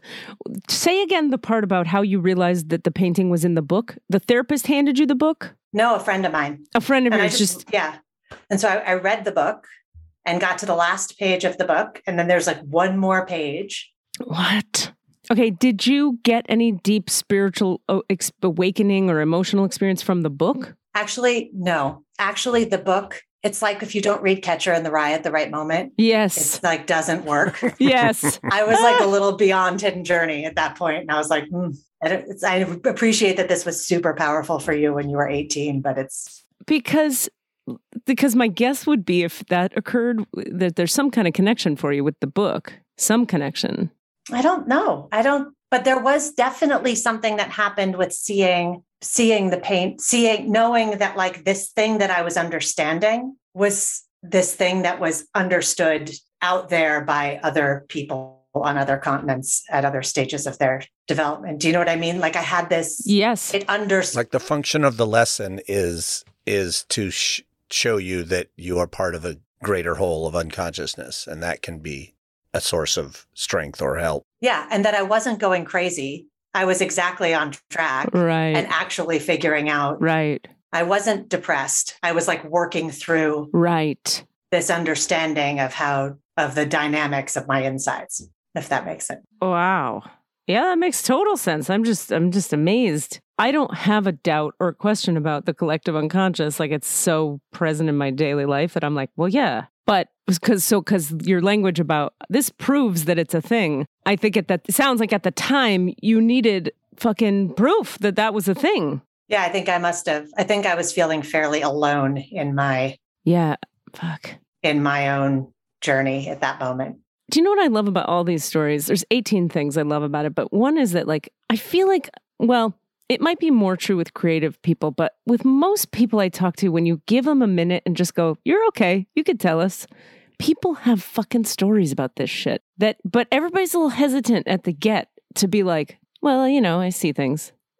Say again the part about how you realized that the painting was in the book. The therapist handed you the book? No, a friend of mine. A friend of And I yours just, just, yeah. And so I, I read the book and got to the last page of the book. And then there's like one more page. what? Okay, did you get any deep spiritual oh, ex- awakening or emotional experience from the book? Actually, no. Actually, the book, it's like if you don't read Catcher in the Rye at the right moment, Yes. it's like doesn't work. Yes. I was like a little beyond Hidden Journey at that point. And I was like, mm. And it's, I appreciate that this was super powerful for you when you were eighteen, but it's. Because because my guess would be if that occurred, that there's some kind of connection for you with the book, some connection. I don't know. I don't, but there was definitely something that happened with seeing, seeing the paint, seeing, knowing that like this thing that I was understanding was this thing that was understood out there by other people on other continents at other stages of their development. Do you know what I mean? Like I had this, Yes. it understood. Like the function of the lesson is, is to sh- show you that you are part of a greater whole of unconsciousness. And that can be a source of strength or help. Yeah. And that I wasn't going crazy. I was exactly on track Right. and actually figuring out. Right. I wasn't depressed. I was like working through Right. this understanding of how, of the dynamics of my insides, if that makes sense. Wow. Yeah, that makes total sense. I'm just I'm just amazed. I don't have a doubt or a question about the collective unconscious. Like it's so present in my daily life that I'm like, well, yeah. But because so because your language about this proves that it's a thing. I think it that it sounds like at the time you needed fucking proof that that was a thing. Yeah, I think I must have. I think I was feeling fairly alone in my Yeah. Fuck. in my own journey at that moment. Do you know what I love about all these stories? There's eighteen things I love about it, but one is that like I feel like, well, it might be more true with creative people, but with most people I talk to, when you give them a minute and just go, you're okay, you could tell us, people have fucking stories about this shit. That, but everybody's a little hesitant at the get to be like, well, you know, I see things.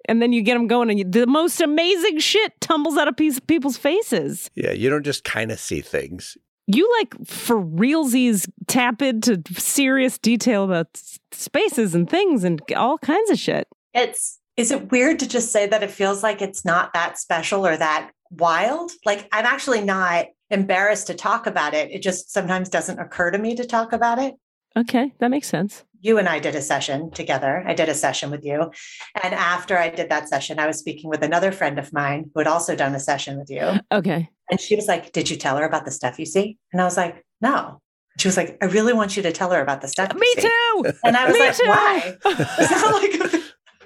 And then you get them going and you, the most amazing shit tumbles out of piece, people's faces. Yeah, you don't just kind of see things. You like for realsies tap into serious detail about s- spaces and things and all kinds of shit. It's, is it weird to just say that it feels like it's not that special or that wild? Like, I'm actually not embarrassed to talk about it. It just sometimes doesn't occur to me to talk about it. Okay, that makes sense. You and I did a session together. I did a session with you. And after I did that session, I was speaking with another friend of mine who had also done a session with you. Okay. And she was like, did you tell her about the stuff you see? And I was like, no. She was like, I really want you to tell her about the stuff you Me see. too. And I was Me like, too. why? Is that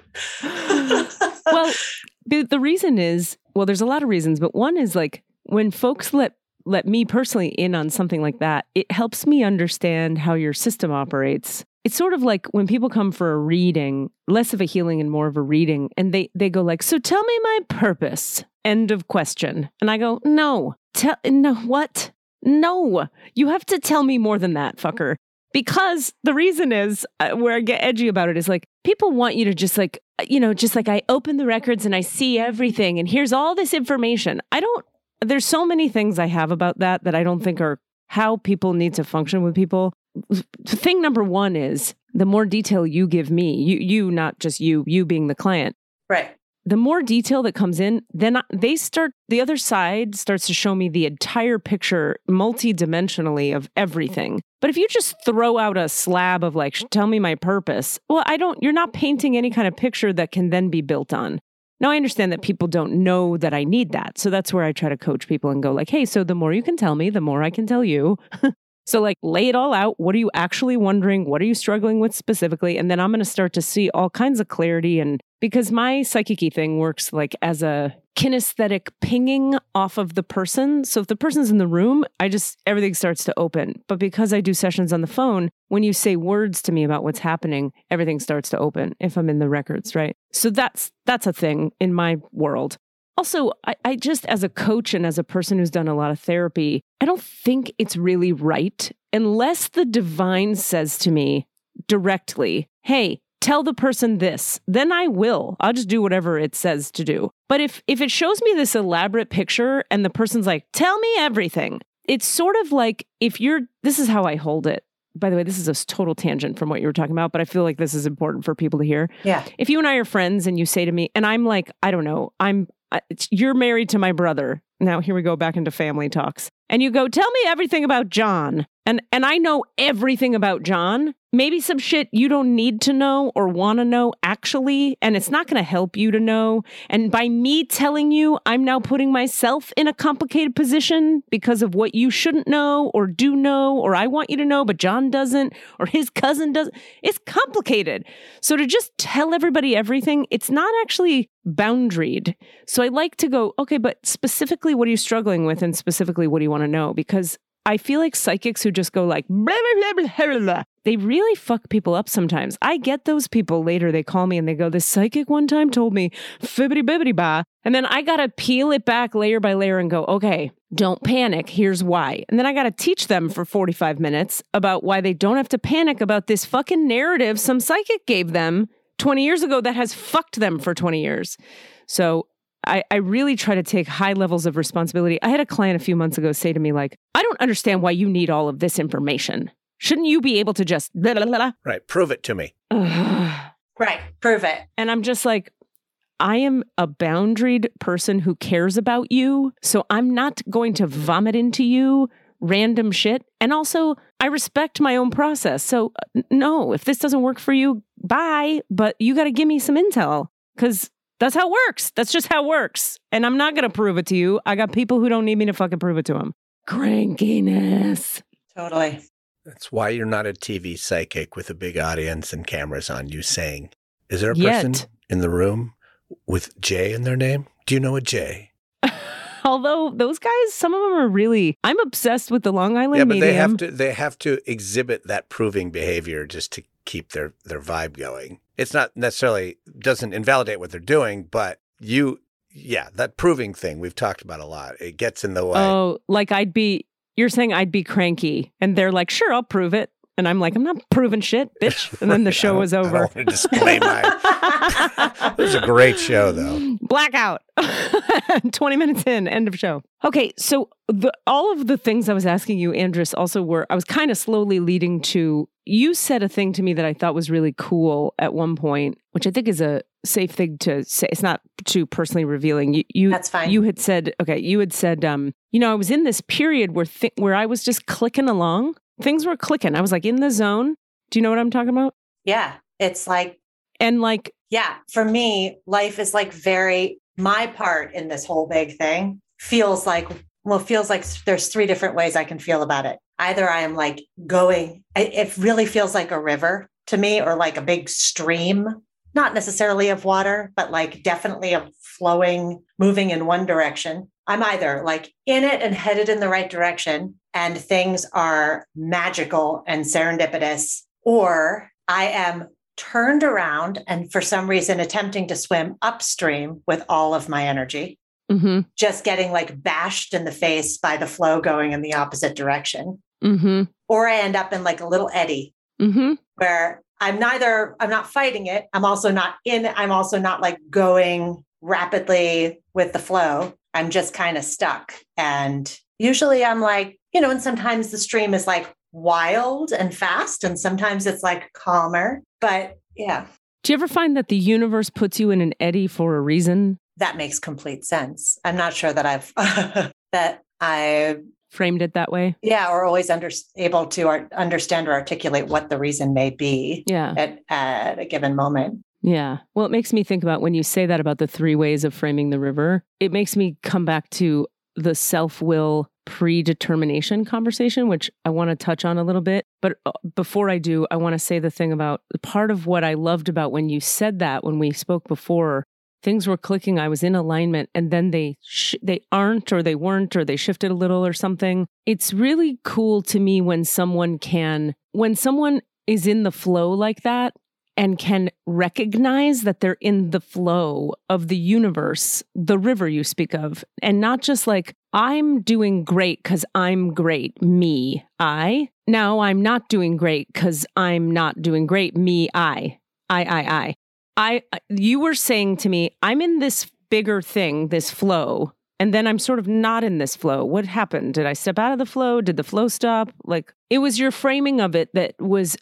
like a- Well, the, the reason is, well, there's a lot of reasons, but one is like when folks let let me personally in on something like that, it helps me understand how your system operates. It's sort of like when people come for a reading, less of a healing and more of a reading, and they they go like, so tell me my purpose, end of question. And I go, no, tell, no, what? No, you have to tell me more than that, fucker. Because the reason is, uh, where I get edgy about it is like, people want you to just like, you know, just like I open the records and I see everything and here's all this information. I don't, there's so many things I have about that that I don't think are how people need to function with people. Thing number one is the more detail you give me, you, you, not just you, you being the client. right. The more detail that comes in, then they start, the other side starts to show me the entire picture multidimensionally of everything. But if you just throw out a slab of like, tell me my purpose, well, I don't, you're not painting any kind of picture that can then be built on. Now, I understand that people don't know that I need that. So that's where I try to coach people and go like, hey, so the more you can tell me, the more I can tell you. So like lay it all out. What are you actually wondering? What are you struggling with specifically? And then I'm going to start to see all kinds of clarity. And because my psychic-y thing works like as a kinesthetic pinging off of the person. So if the person's in the room, I just, everything starts to open. But because I do sessions on the phone, when you say words to me about what's happening, everything starts to open if I'm in the records, right? So that's, that's a thing in my world. Also, I, I just, as a coach and as a person who's done a lot of therapy, I don't think it's really right unless the divine says to me directly, hey, tell the person this, then I will. I'll just do whatever it says to do. But if if it shows me this elaborate picture and the person's like, tell me everything, it's sort of like if you're, this is how I hold it. By the way, this is a total tangent from what you were talking about, but I feel like this is important for people to hear. Yeah. If you and I are friends and you say to me, and I'm like, I don't know, I'm, you're married to my brother. Now here we go back into family talks. And you go, tell me everything about John. And and I know everything about John. Maybe some shit you don't need to know or want to know actually, and it's not going to help you to know. And by me telling you, I'm now putting myself in a complicated position because of what you shouldn't know or do know, or I want you to know, but John doesn't, or his cousin doesn't. It's complicated. So to just tell everybody everything, it's not actually boundaried. So I like to go, okay, but specifically, what are you struggling with? And specifically, what do you want to know? Because I feel like psychics who just go like, blah, blah, blah, blah, blah, they really fuck people up sometimes. I get those people later. They call me and they go, this psychic one time told me fibbity bibbity ba. And then I got to peel it back layer by layer and go, okay, don't panic. Here's why. And then I got to teach them for forty-five minutes about why they don't have to panic about this fucking narrative some psychic gave them twenty years ago that has fucked them for twenty years. So I, I really try to take high levels of responsibility. I had a client a few months ago say to me, like, I don't understand why you need all of this information. Shouldn't you be able to just blah, blah, blah, blah? Right. Prove it to me. Right. Prove it. And I'm just like, I am a boundaried person who cares about you. So I'm not going to vomit into you random shit. And also, I respect my own process. So no, if this doesn't work for you, bye. But you got to give me some intel because that's how it works. That's just how it works. And I'm not going to prove it to you. I got people who don't need me to fucking prove it to them. Crankiness. Totally. That's why you're not a T V psychic with a big audience and cameras on you saying, is there a Yet. person in the room with J in their name? Do you know a J? Although those guys, some of them are really, I'm obsessed with the Long Island Yeah, but medium. they have to they have to exhibit that proving behavior just to keep their, their vibe going. It's not necessarily, doesn't invalidate what they're doing, but you, yeah, that proving thing we've talked about a lot. It gets in the way. Oh, like I'd be, you're saying I'd be cranky. And they're like, sure, I'll prove it. And I'm like, I'm not proving shit, bitch. And then the show was over. I don't want to display my... It was a great show, though. Blackout. twenty minutes in, end of show. Okay, so the, all of the things I was asking you, Andrus, also were, I was kind of slowly leading to, you said a thing to me that I thought was really cool at one point, which I think is a safe thing to say. It's not too personally revealing. You, you That's fine. You had said, okay, you had said, um, you know, I was in this period where th- where I was just clicking along. Things were clicking. I was like in the zone. Do you know what I'm talking about? Yeah. It's like, and like, yeah, for me, life is like very, my part in this whole big thing feels like, well, feels like there's three different ways I can feel about it. Either I am like going, it really feels like a river to me, or like a big stream, not necessarily of water, but like definitely of flowing, moving in one direction. I'm either like in it and headed in the right direction, and things are magical and serendipitous, or I am turned around and for some reason attempting to swim upstream with all of my energy, mm-hmm. just getting like bashed in the face by the flow going in the opposite direction. Mm-hmm. Or I end up in like a little eddy mm-hmm. where I'm neither, I'm not fighting it. I'm also not in, I'm also not like going rapidly with the flow. I'm just kind of stuck. And usually I'm like, you know, and sometimes the stream is like wild and fast, and sometimes it's like calmer. But yeah. Do you ever find that the universe puts you in an eddy for a reason? That makes complete sense. I'm not sure that I've, that I framed it that way. Yeah. Or always under, able to ar- understand or articulate what the reason may be yeah. at, at a given moment. Yeah. Well, it makes me think about when you say that about the three ways of framing the river, it makes me come back to the self-will predetermination conversation, which I want to touch on a little bit. But before I do, I want to say the thing about part of what I loved about when you said that, when we spoke before, things were clicking, I was in alignment, and then they sh- they aren't, or they weren't, or they shifted a little or something. It's really cool to me when someone can, when someone is in the flow like that, and can recognize that they're in the flow of the universe, the river you speak of, and not just like, I'm doing great because I'm great, me, I. Now I'm not doing great because I'm not doing great, me, I. I, I, I. I. You were saying to me, I'm in this bigger thing, this flow, and then I'm sort of not in this flow. What happened? Did I step out of the flow? Did the flow stop? Like, it was your framing of it that was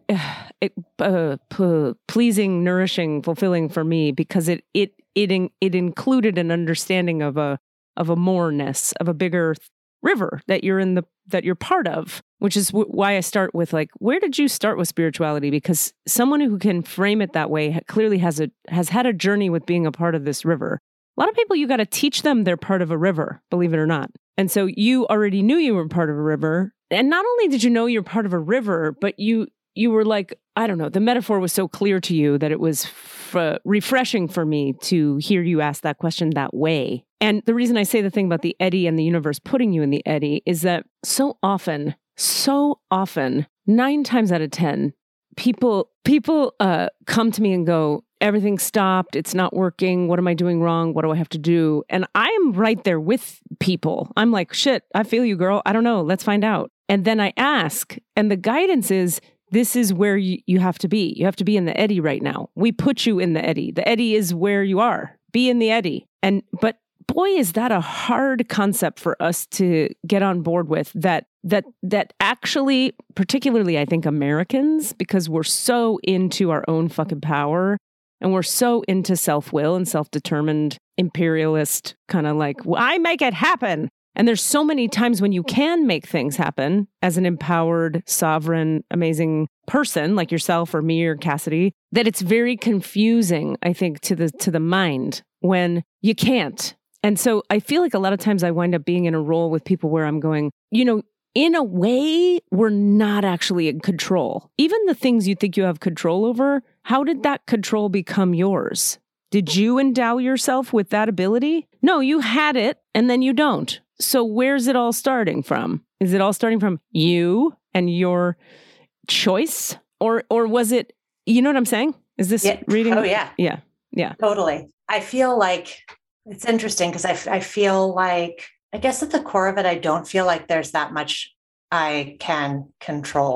uh, uh, p- pleasing, nourishing, fulfilling for me, because it it it in, it included an understanding of a of a moreness, of a bigger th- river that you're in the that you're part of, which is w- why I start with like, where did you start with spirituality? Because someone who can frame it that way ha- clearly has a has had a journey with being a part of this river. A lot of people, you got to teach them they're part of a river, believe it or not. And so you already knew you were part of a river. And not only did you know you're part of a river, but you you were like, I don't know, the metaphor was so clear to you that it was f- refreshing for me to hear you ask that question that way. And the reason I say the thing about the eddy and the universe putting you in the eddy is that so often, so often, nine times out of ten, people people uh, come to me and go, everything stopped. It's not working. What am I doing wrong? What do I have to do? And I'm right there with people. I'm like, shit, I feel you, girl. I don't know. Let's find out. And then I ask, and the guidance is, this is where you, you have to be. You have to be in the eddy right now. We put you in the eddy. The eddy is where you are. Be in the eddy. And, but boy, is that a hard concept for us to get on board with, that, that, that actually, particularly, I think Americans, because we're so into our own fucking power, and we're so into self-will and self-determined imperialist kind of like, well, I make it happen. And there's so many times when you can make things happen as an empowered, sovereign, amazing person like yourself or me or Cassidy, that it's very confusing, I think, to the to the mind when you can't. And so I feel like a lot of times I wind up being in a role with people where I'm going, you know, in a way, we're not actually in control. Even the things you think you have control over, how did that control become yours? Did you endow yourself with that ability? No, you had it and then you don't. So where's it all starting from? Is it all starting from you and your choice? Or or was it, you know what I'm saying? Is this yeah. reading? Oh, yeah. Yeah. Yeah. Totally. I feel like it's interesting because I, I feel like, I guess at the core of it, I don't feel like there's that much I can control.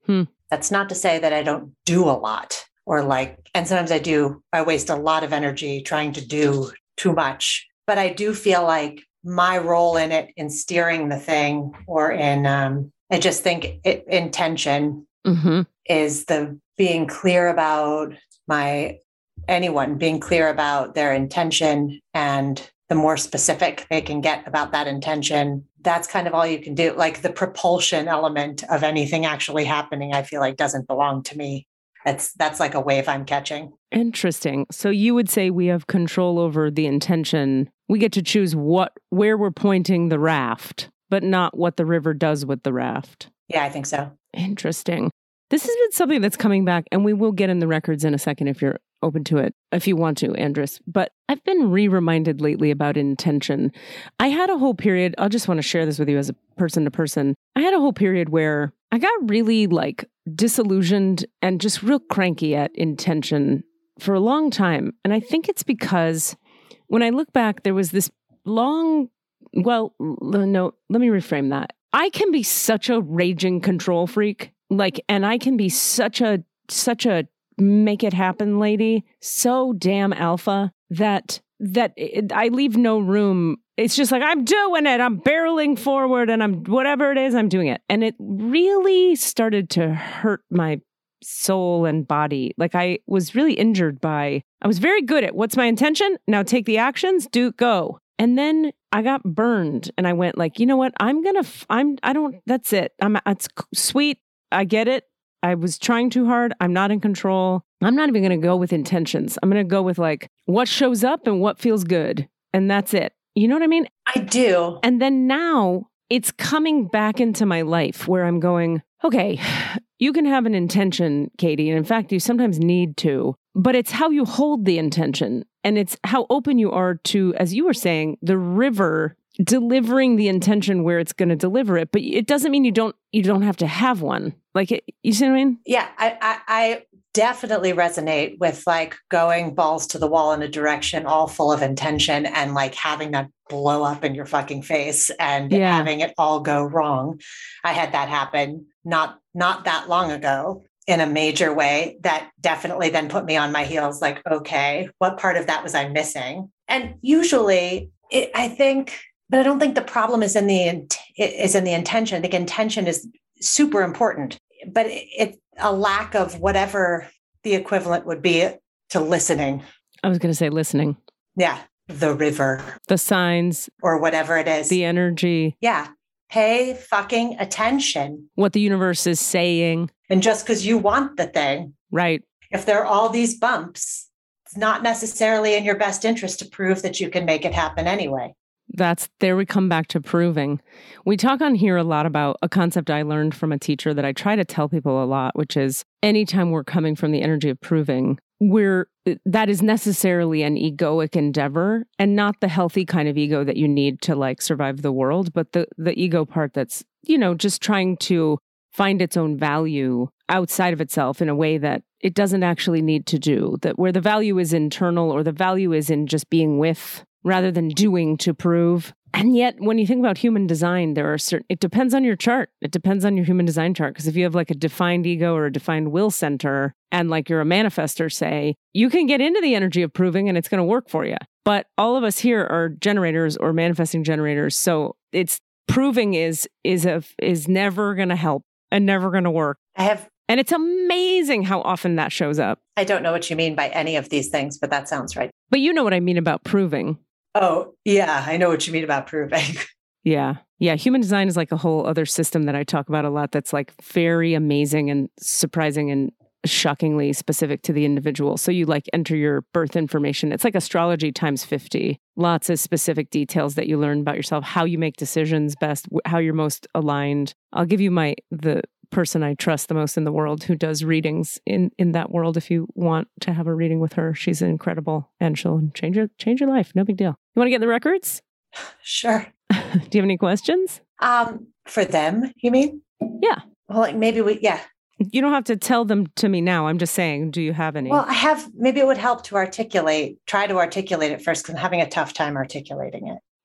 Hmm. That's not to say that I don't do a lot or like, and sometimes I do, I waste a lot of energy trying to do too much, but I do feel like my role in it, in steering the thing or in, um, I just think it, intention mm-hmm. is the being clear about my, anyone being clear about their intention, and the more specific they can get about that intention, that's kind of all you can do. Like the propulsion element of anything actually happening, I feel like doesn't belong to me. That's, that's like a wave I'm catching. Interesting. So you would say we have control over the intention. We get to choose what, where we're pointing the raft, but not what the river does with the raft. Yeah, I think so. Interesting. This has been something that's coming back, and we will get in the records in a second if you're open to it, if you want to, Andrus. But I've been re-reminded lately about intention. I had a whole period, I'll just want to share this with you as a person to person. I had a whole period where I got really like disillusioned and just real cranky at intention for a long time. And I think it's because when I look back, there was this long, well, no, let me reframe that. I can be such a raging control freak, like, and I can be such a, such a make it happen lady, so damn alpha that, that it, I leave no room. It's just like, I'm doing it. I'm barreling forward and I'm, whatever it is, I'm doing it. And it really started to hurt my soul and body. Like I was really injured by, I was very good at what's my intention? Now take the actions, do, go. And then I got burned and I went like, you know what? I'm going to, I'm, I don't, that's it. I'm, it's sweet. I get it. I was trying too hard. I'm not in control. I'm not even going to go with intentions. I'm going to go with like what shows up and what feels good. And that's it. You know what I mean? I do. And then now it's coming back into my life where I'm going, okay, you can have an intention, Katie. And in fact, you sometimes need to, but it's how you hold the intention. And it's how open you are to, as you were saying, the river delivering the intention where it's going to deliver it. But it doesn't mean you don't, you don't have to have one. Like, it, you see what I mean? Yeah, I, I, I definitely resonate with like going balls to the wall in a direction all full of intention and like having that blow up in your fucking face and yeah. having it all go wrong. I had that happen not, not that long ago in a major way that definitely then put me on my heels. Like, okay, what part of that was I missing? And usually it, I think, but I don't think the problem is in the, is in the intention. I think intention is super important, but it's a lack of whatever the equivalent would be to listening. I was going to say listening. Yeah. The river. The signs. Or whatever it is. The energy. Yeah. Pay fucking attention. What the universe is saying. And just because you want the thing. Right. If there are all these bumps, it's not necessarily in your best interest to prove that you can make it happen anyway. That's, there we come back to proving. We talk on here a lot about a concept I learned from a teacher that I try to tell people a lot, which is anytime we're coming from the energy of proving, we're, that is necessarily an egoic endeavor and not the healthy kind of ego that you need to like survive the world, but the, the ego part that's, you know, just trying to find its own value outside of itself in a way that it doesn't actually need to do, that where the value is internal or the value is in just being with rather than doing to prove. And yet, when you think about human design, there are certain, it depends on your chart. It depends on your human design chart. Because if you have like a defined ego or a defined will center, and like you're a manifester, say, you can get into the energy of proving and it's going to work for you. But all of us here are generators or manifesting generators. So it's proving is, is, a, is never going to help and never going to work. I have, and it's amazing how often that shows up. I don't know what you mean by any of these things, but that sounds right. But you know what I mean about proving. Oh, yeah, I know what you mean about proving. Yeah. Yeah. Human design is like a whole other system that I talk about a lot that's like very amazing and surprising and shockingly specific to the individual. So you like enter your birth information. It's like astrology times fifty. Lots of specific details that you learn about yourself, how you make decisions best, how you're most aligned. I'll give you my, the person I trust the most in the world who does readings in, in that world. If you want to have a reading with her, she's incredible and she'll change your, change your life. No big deal. You want to get in the records? Sure. Do you have any questions? Um, for them, you mean? Yeah. Well, like maybe we, yeah. You don't have to tell them to me now. I'm just saying, do you have any? Well, I have, maybe it would help to articulate, try to articulate it first because I'm having a tough time articulating it.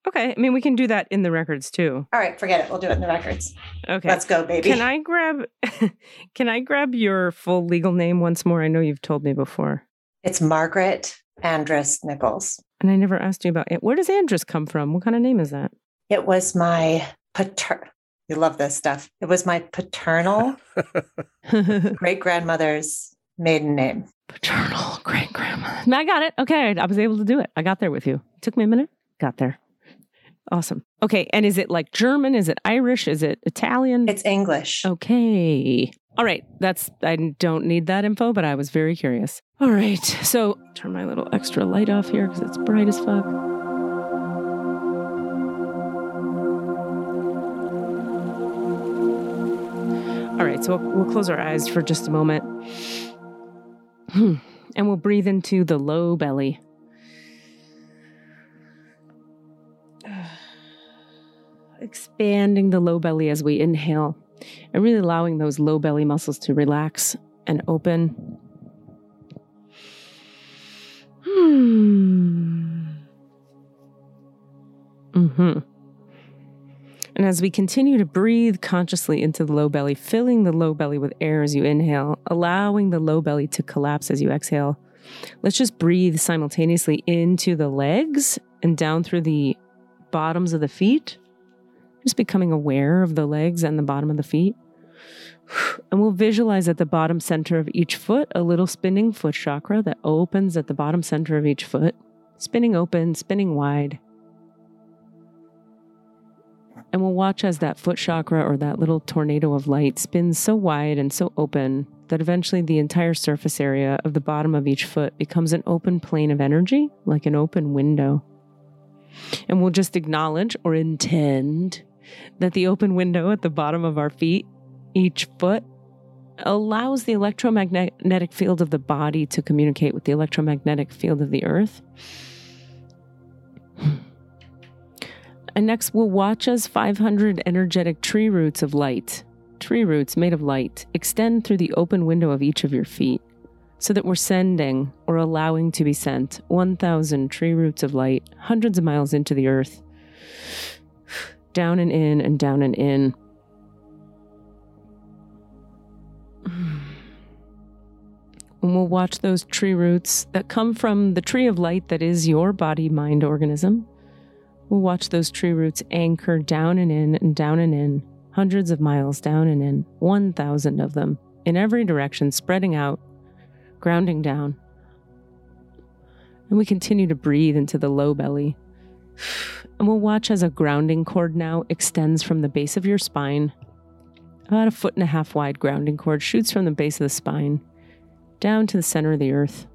Okay. I mean, we can do that in the records too. All right, forget it. We'll do it in the records. Okay. Let's go, baby. Can I grab can I grab your full legal name once more? I know you've told me before. It's Margaret Andrus Nichols. And I never asked you about it. Where does Andrus come from? What kind of name is that? It was my pater. You love this stuff. It was my paternal great grandmother's maiden name. Paternal great grandmother. I got it. Okay. I was able to do it. I got there with you. It took me a minute. Got there. Awesome. Okay. And is it like German? Is it Irish? Is it Italian? It's English. Okay. All right. That's, I don't need that info, but I was very curious. All right. So turn my little extra light off here because it's bright as fuck. All right. So we'll, we'll close our eyes for just a moment. And we'll breathe into the low belly. Expanding the low belly as we inhale and really allowing those low belly muscles to relax and open. Hmm. Mm-hmm. And as we continue to breathe consciously into the low belly, filling the low belly with air as you inhale, allowing the low belly to collapse as you exhale, let's just breathe simultaneously into the legs and down through the bottoms of the feet. Just becoming aware of the legs and the bottom of the feet. And we'll visualize at the bottom center of each foot a little spinning foot chakra that opens at the bottom center of each foot, spinning open, spinning wide. And we'll watch as that foot chakra or that little tornado of light spins so wide and so open that eventually the entire surface area of the bottom of each foot becomes an open plane of energy, like an open window. And we'll just acknowledge or intend that the open window at the bottom of our feet, each foot, allows the electromagnetic field of the body to communicate with the electromagnetic field of the earth. And next, we'll watch as five hundred energetic tree roots of light, tree roots made of light, extend through the open window of each of your feet, so that we're sending or allowing to be sent one thousand tree roots of light hundreds of miles into the earth, down and in and down and in. And we'll watch those tree roots that come from the tree of light that is your body-mind organism. We'll watch those tree roots anchor down and in and down and in, hundreds of miles down and in, one thousand of them, in every direction, spreading out, grounding down. And we continue to breathe into the low belly. And we'll watch as a grounding cord now extends from the base of your spine. About a foot and a half wide grounding cord shoots from the base of the spine down to the center of the earth.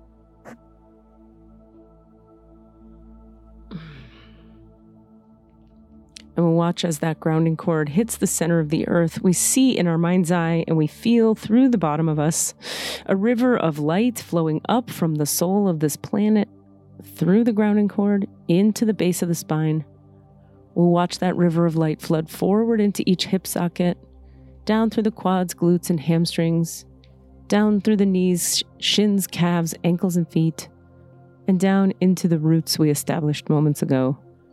And we'll watch as that grounding cord hits the center of the earth. We see in our mind's eye and we feel through the bottom of us a river of light flowing up from the soul of this planet through the grounding cord into the base of the spine. We'll watch that river of light flood forward into each hip socket, down through the quads, glutes, and hamstrings, down through the knees, shins, calves, ankles, and feet, and down into the roots we established moments ago.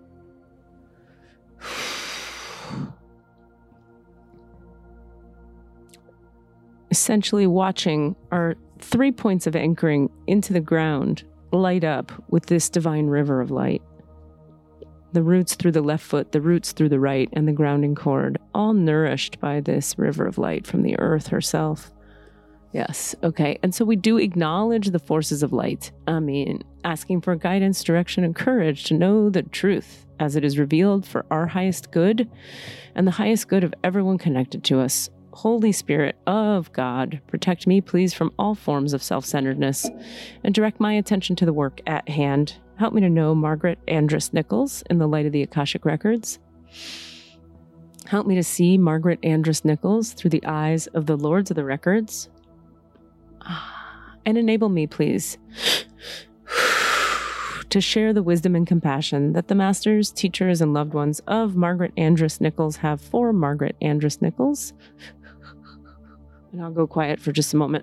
Essentially watching our three points of anchoring into the ground light up with this divine river of light. The roots through the left foot, the roots through the right, and the grounding cord, all nourished by this river of light from the earth herself. Yes, okay. And so we do acknowledge the forces of light. I mean, asking for guidance, direction, and courage to know the truth as it is revealed for our highest good and the highest good of everyone connected to us. Holy Spirit of God, protect me, please, from all forms of self-centeredness and direct my attention to the work at hand. Help me to know Margaret Andrus Nichols in the light of the Akashic Records. Help me to see Margaret Andrus Nichols through the eyes of the Lords of the Records. And enable me, please, to share the wisdom and compassion that the masters, teachers, and loved ones of Margaret Andrus Nichols have for Margaret Andrus Nichols. And I'll go quiet for just a moment.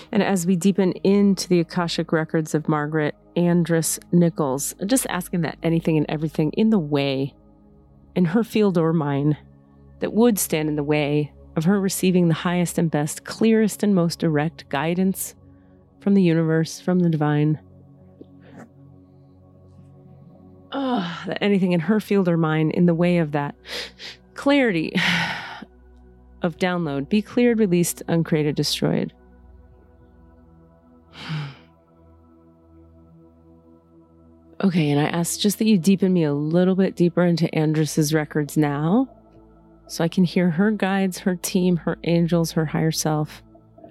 And as we deepen into the Akashic records of Margaret Andress Nichols, just asking that anything and everything in the way, in her field or mine, that would stand in the way of her receiving the highest and best, clearest and most direct guidance from the universe, from the divine. Oh, that anything in her field or mine in the way of that clarity of download be cleared, released, uncreated, destroyed. Okay, and I ask just that you deepen me a little bit deeper into Andress's records now, so I can hear her guides, her team, her angels, her higher self.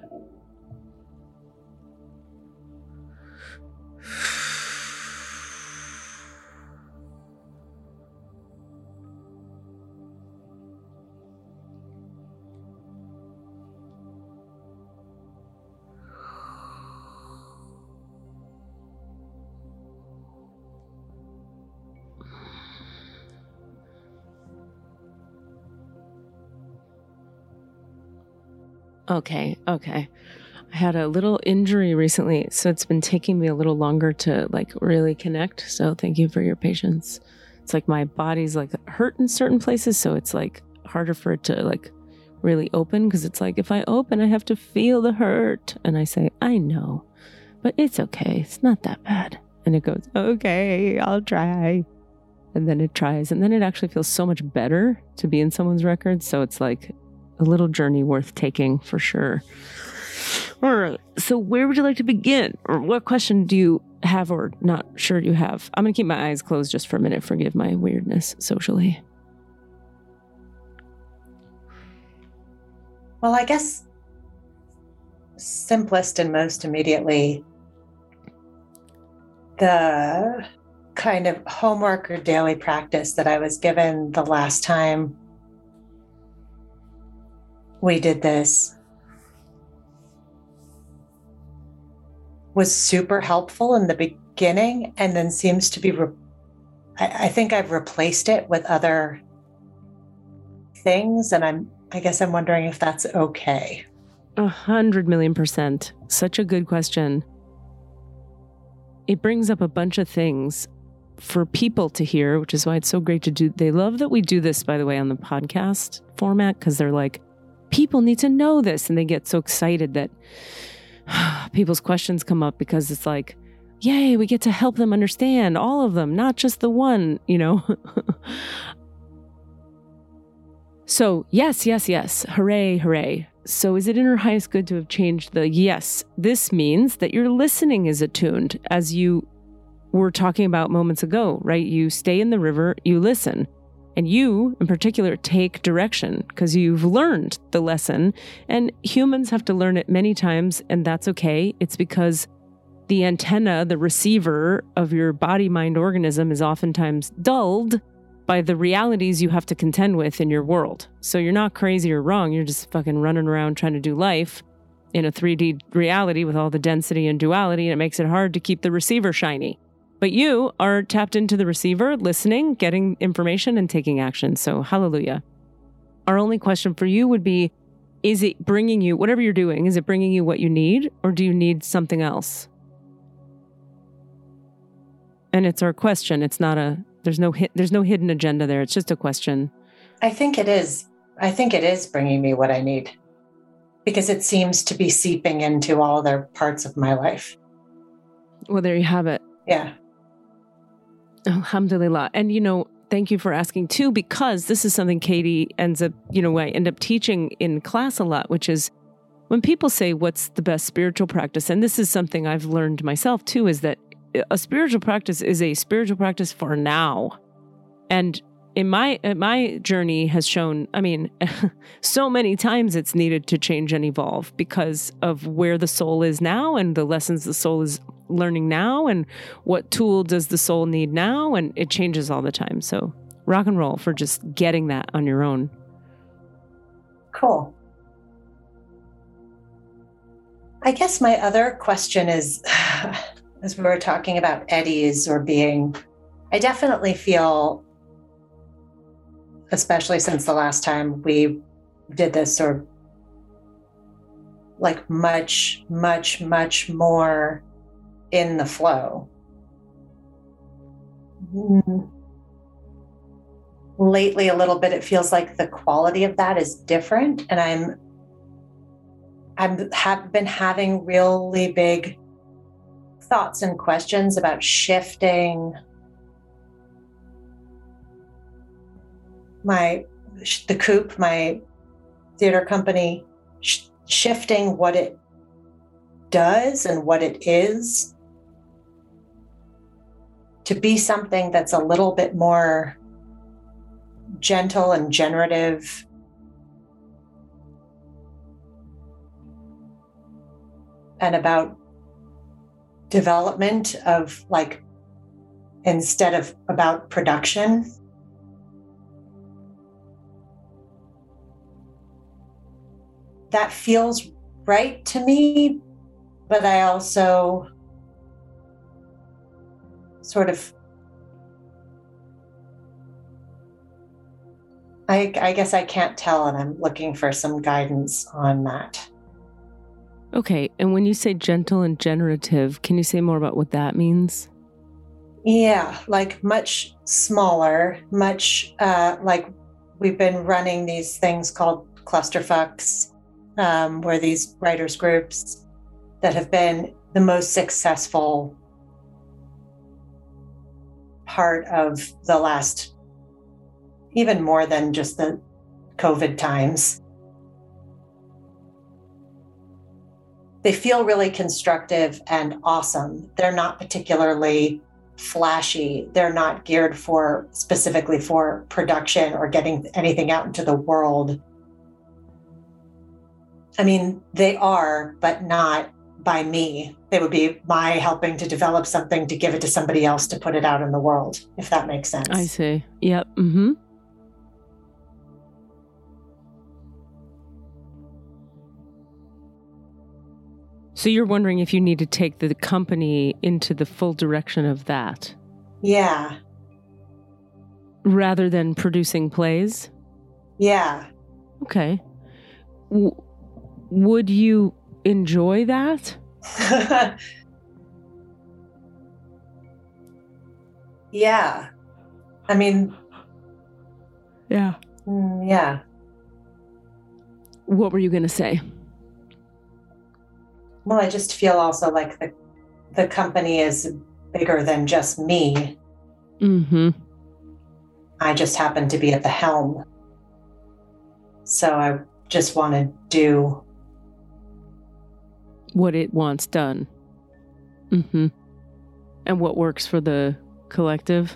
Okay, okay. I had a little injury recently, so it's been taking me a little longer to like really connect. So thank you for your patience. It's like my body's like hurt in certain places, so it's like harder for it to like really open, because it's like if I open, I have to feel the hurt. And I say, I know, but it's okay. It's not that bad. And it goes, okay, I'll try. And then it tries. And then it actually feels so much better to be in someone's records. So it's like a little journey worth taking for sure. All right. So where would you like to begin? Or what question do you have or not sure you have? I'm going to keep my eyes closed just for a minute. Forgive my weirdness socially. Well, I guess simplest and most immediately, the kind of homework or daily practice that I was given the last time we did this was super helpful in the beginning, and then seems to be, re- I, I think I've replaced it with other things, and I'm, I guess I'm wondering if that's okay. A hundred million percent. Such a good question. It brings up a bunch of things for people to hear, which is why it's so great to do. They love that we do this, by the way, on the podcast format, because they're like, people need to know this. And they get so excited that people's questions come up, because it's like, yay, we get to help them understand all of them, not just the one, you know? So yes, yes, yes. Hooray, hooray. So is it in her highest good to have changed the yes? This means that your listening is attuned, as you were talking about moments ago, right? You stay in the river, you listen. And you, in particular, take direction because you've learned the lesson. And humans have to learn it many times, and that's okay. It's because the antenna, the receiver of your body-mind organism, is oftentimes dulled by the realities you have to contend with in your world. So you're not crazy or wrong. You're just fucking running around trying to do life in a three D reality with all the density and duality, and it makes it hard to keep the receiver shiny. But you are tapped into the receiver, listening, getting information, and taking action. So hallelujah. Our only question for you would be, is it bringing you, whatever you're doing, is it bringing you what you need, or do you need something else? And it's our question. It's not a, there's no, there's no hidden agenda there. It's just a question. I think it is. I think it is bringing me what I need, because it seems to be seeping into all other parts of my life. Well, there you have it. Yeah. Alhamdulillah. And, you know, thank you for asking too, because this is something Katie ends up, you know, I end up teaching in class a lot, which is when people say, what's the best spiritual practice? And this is something I've learned myself too, is that a spiritual practice is a spiritual practice for now. And in my, my journey has shown, I mean, so many times it's needed to change and evolve because of where the soul is now and the lessons the soul is learning now and what tool does the soul need now. And it changes all the time. So rock and roll for just getting that on your own. Cool. I guess my other question is, as we were talking about eddies or being, I definitely feel, especially since the last time we did this, or like much, much, much more in the flow. Mm. Lately, a little bit, it feels like the quality of that is different. And I'm, I've have been having really big thoughts and questions about shifting my, the Coop, my theater company, sh- shifting what it does and what it is to be something that's a little bit more gentle and generative. And about development of, like, instead of about production. That feels right to me, but I also sort of, I, I guess I can't tell, and I'm looking for some guidance on that. Okay, and when you say gentle and generative, can you say more about what that means? Yeah, like much smaller, much uh, like we've been running these things called clusterfucks, um, where these writers groups that have been the most successful part of the last, even more than just the COVID times. They feel really constructive and awesome. They're not particularly flashy. They're not geared for specifically for production or getting anything out into the world. I mean, they are, but not by me. They would be my helping to develop something to give it to somebody else to put it out in the world, if that makes sense. I see. Yep. Mm-hmm. So you're wondering if you need to take the company into the full direction of that? Yeah. Rather than producing plays? Yeah. Okay. W- would you enjoy that? Yeah. I mean... Yeah. Mm, yeah. What were you going to say? Well, I just feel also like the the company is bigger than just me. Mm-hmm. I just happen to be at the helm. So I just want to do what it wants done. Mm-hmm. And what works for the collective.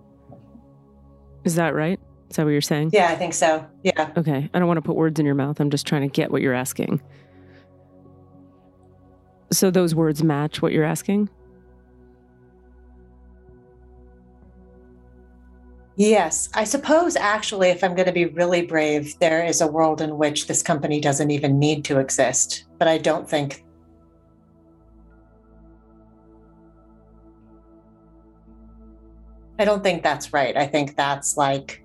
Is that right? Is that what you're saying? Yeah, I think so. Yeah. Okay. I don't want to put words in your mouth. I'm just trying to get what you're asking. So those words match what you're asking? Yes. I suppose, actually, if I'm going to be really brave, there is a world in which this company doesn't even need to exist. But I don't think... I don't think that's right. I think that's like...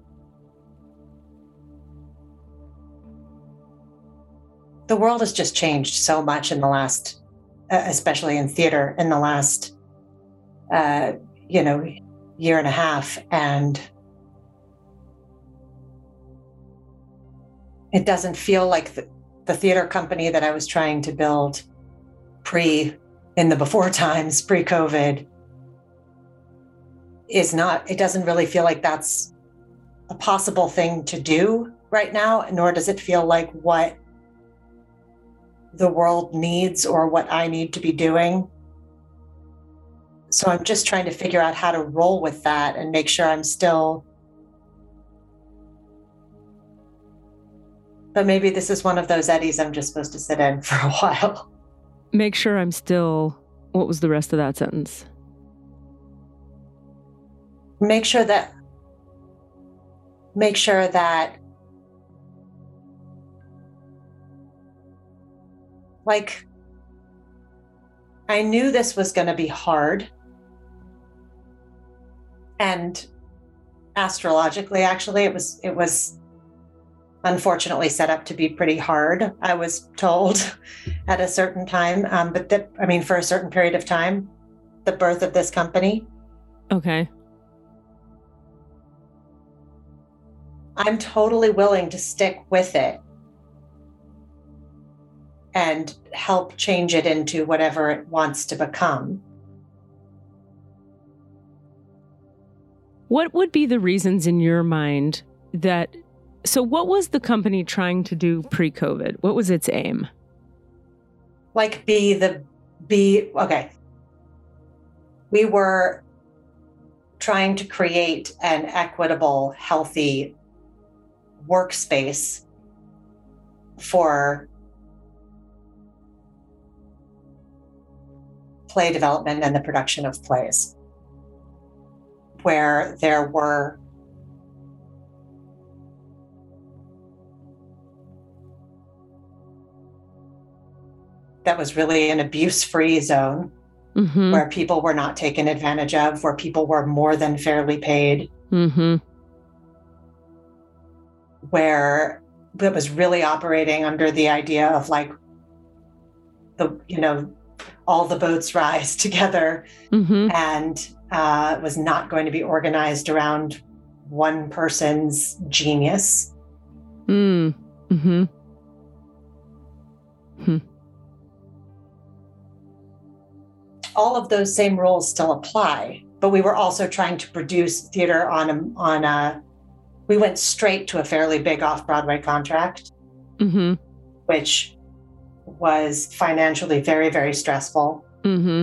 The world has just changed so much in the last... especially in theater, in the last, uh, you know, year and a half. And it doesn't feel like the, the theater company that I was trying to build pre, in the before times, pre-COVID, is not, it doesn't really feel like that's a possible thing to do right now, nor does it feel like what the world needs or what I need to be doing. So I'm just trying to figure out how to roll with that and make sure I'm still... But maybe this is one of those eddies I'm just supposed to sit in for a while. Make sure I'm still... What was the rest of that sentence? Make sure that... Make sure that... Like, I knew this was going to be hard. And astrologically, actually, it was, it was, unfortunately set up to be pretty hard, I was told at a certain time. Um, but that, I mean, for a certain period of time, the birth of this company. Okay. I'm totally willing to stick with it and help change it into whatever it wants to become. What would be the reasons in your mind that, so what was the company trying to do pre-COVID? What was its aim? Like be the, be, okay. We were trying to create an equitable, healthy workspace for play development and the production of plays, where there were that was really an abuse-free zone, mm-hmm. where people were not taken advantage of, where people were more than fairly paid, mm-hmm. where it was really operating under the idea of like the, you know, all the boats rise together, mm-hmm. and uh, it was not going to be organized around one person's genius. Mm. Mm-hmm. Hmm. All of those same rules still apply, but we were also trying to produce theater on a, on a, we went straight to a fairly big off-Broadway contract, mm-hmm. which was financially very, very stressful. Mm-hmm.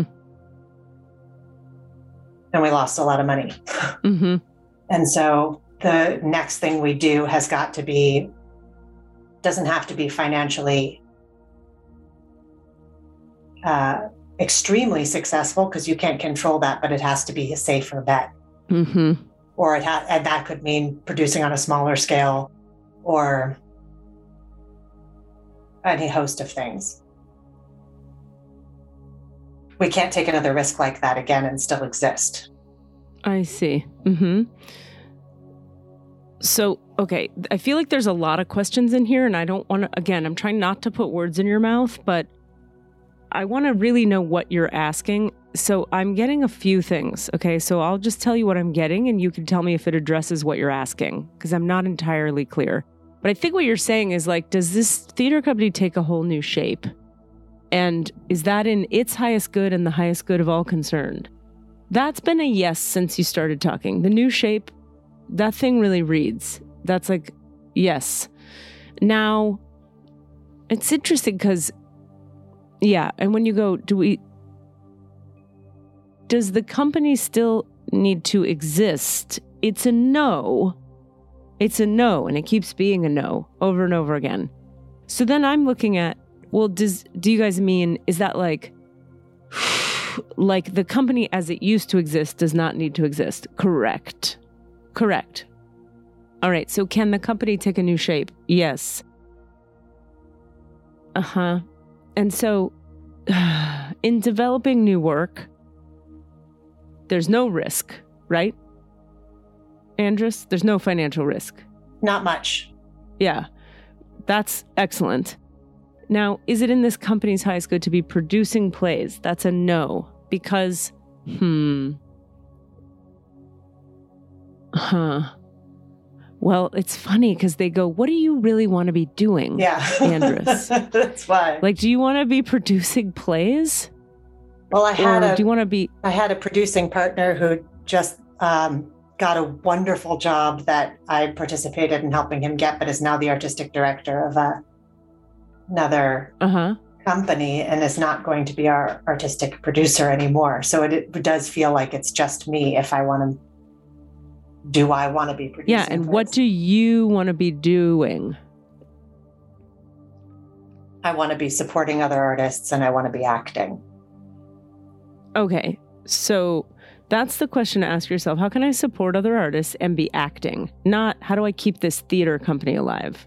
And we lost a lot of money. Mm-hmm. And so the next thing we do has got to be, doesn't have to be financially uh, extremely successful, because you can't control that, but it has to be a safer bet. Mm-hmm. Or it ha- and that could mean producing on a smaller scale, or any host of things. We can't take another risk like that again and still exist. I see. Mm-hmm. So, okay, I feel like there's a lot of questions in here, and I don't want to, again, I'm trying not to put words in your mouth, but I want to really know what you're asking. So I'm getting a few things, okay? So I'll just tell you what I'm getting, and you can tell me if it addresses what you're asking, because I'm not entirely clear. But I think what you're saying is like, does this theater company take a whole new shape? And is that in its highest good and the highest good of all concerned? That's been a yes since you started talking. The new shape, that thing really reads. That's like, yes. Now, it's interesting because, yeah, and when you go, do we, does the company still need to exist? It's a no. It's a no, and it keeps being a no over and over again. So then I'm looking at, well, does do you guys mean, is that like, like the company as it used to exist does not need to exist? Correct. Correct. All right, so can the company take a new shape? Yes. Uh-huh. And so, in developing new work, there's no risk, right? Andrus, there's no financial risk. Not much. Yeah, that's excellent. Now, is it in this company's highest good to be producing plays? That's a no, because, hmm. Huh. Well, it's funny because they go, what do you really want to be doing, yeah. Andrus? That's why. Like, do you want to be producing plays? Well, I had or a, do you want to be... I had a producing partner who just um, got a wonderful job that I participated in helping him get, but is now the artistic director of a, another uh-huh. company and is not going to be our artistic producer anymore. So it, it does feel like it's just me if I want to. Do I want to be producing? Yeah, and plays? What do you want to be doing? I want to be supporting other artists and I want to be acting. Okay, so that's the question to ask yourself. How can I support other artists and be acting? Not, how do I keep this theater company alive?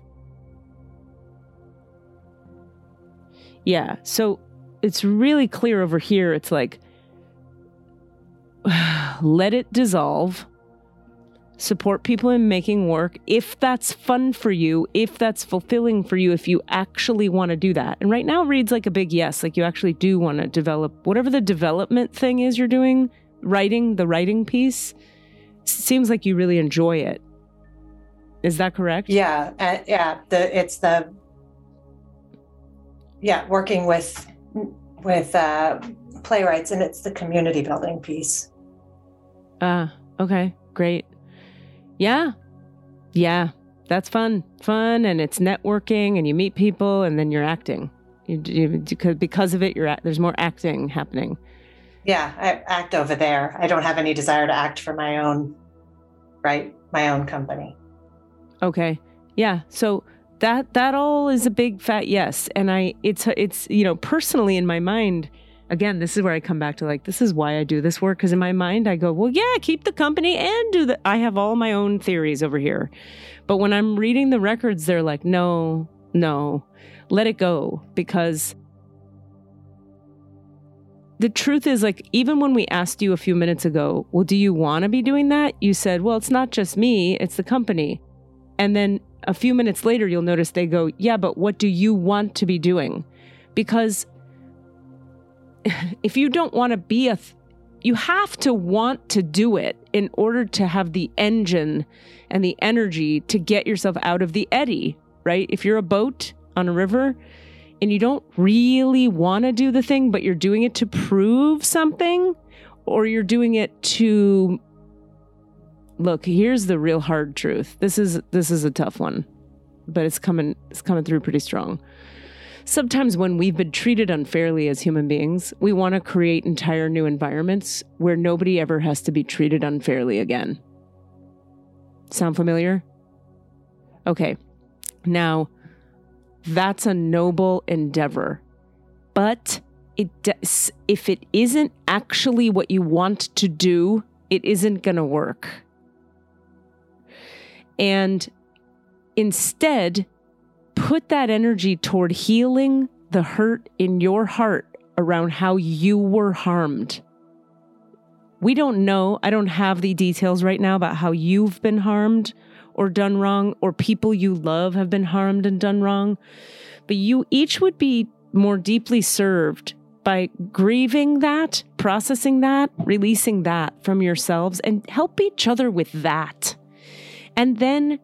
Yeah, so it's really clear over here. It's like, let it dissolve. support people in making work if that's fun for you, if that's fulfilling for you, if you actually want to do that. And right now it reads like a big yes, like you actually do want to develop whatever the development thing is you're doing, writing, the writing piece, seems like you really enjoy it. Is that correct? Yeah, uh, yeah. The it's the yeah working with with uh, playwrights, and it's the community building piece. Ah, uh, okay, great. Yeah, yeah, that's fun, fun, and it's networking, and you meet people, and then you're acting. You, you, because because of it, you're at, there's more acting happening. Yeah, I act over there. I don't have any desire to act for my own, right, my own company. Okay, yeah. So that that all is a big fat yes, and I it's it's you know personally in my mind. Again, this is where I come back to like, this is why I do this work. Because in my mind, I go, well, yeah, keep the company and do the, I have all my own theories over here. But when I'm reading the records, they're like, no, no, let it go. Because the truth is like, even when we asked you a few minutes ago, well, do you want to be doing that? You said, well, it's not just me, it's the company. And then a few minutes later, you'll notice they go, yeah, but what do you want to be doing? Because if you don't want to be a, th- you have to want to do it in order to have the engine and the energy to get yourself out of the eddy, right? If you're a boat on a river and you don't really want to do the thing, but you're doing it to prove something, or you're doing it to, look, here's the real hard truth. This is, this is a tough one, but it's coming, it's coming through pretty strong. Sometimes when we've been treated unfairly as human beings, we want to create entire new environments where nobody ever has to be treated unfairly again. Sound familiar? Okay. Now, that's a noble endeavor. But it does, if it isn't actually what you want to do, it isn't going to work. And instead, put that energy toward healing the hurt in your heart around how you were harmed. We don't know. I don't have the details right now about how you've been harmed or done wrong, or people you love have been harmed and done wrong. But you each would be more deeply served by grieving that, processing that, releasing that from yourselves, and help each other with that. And then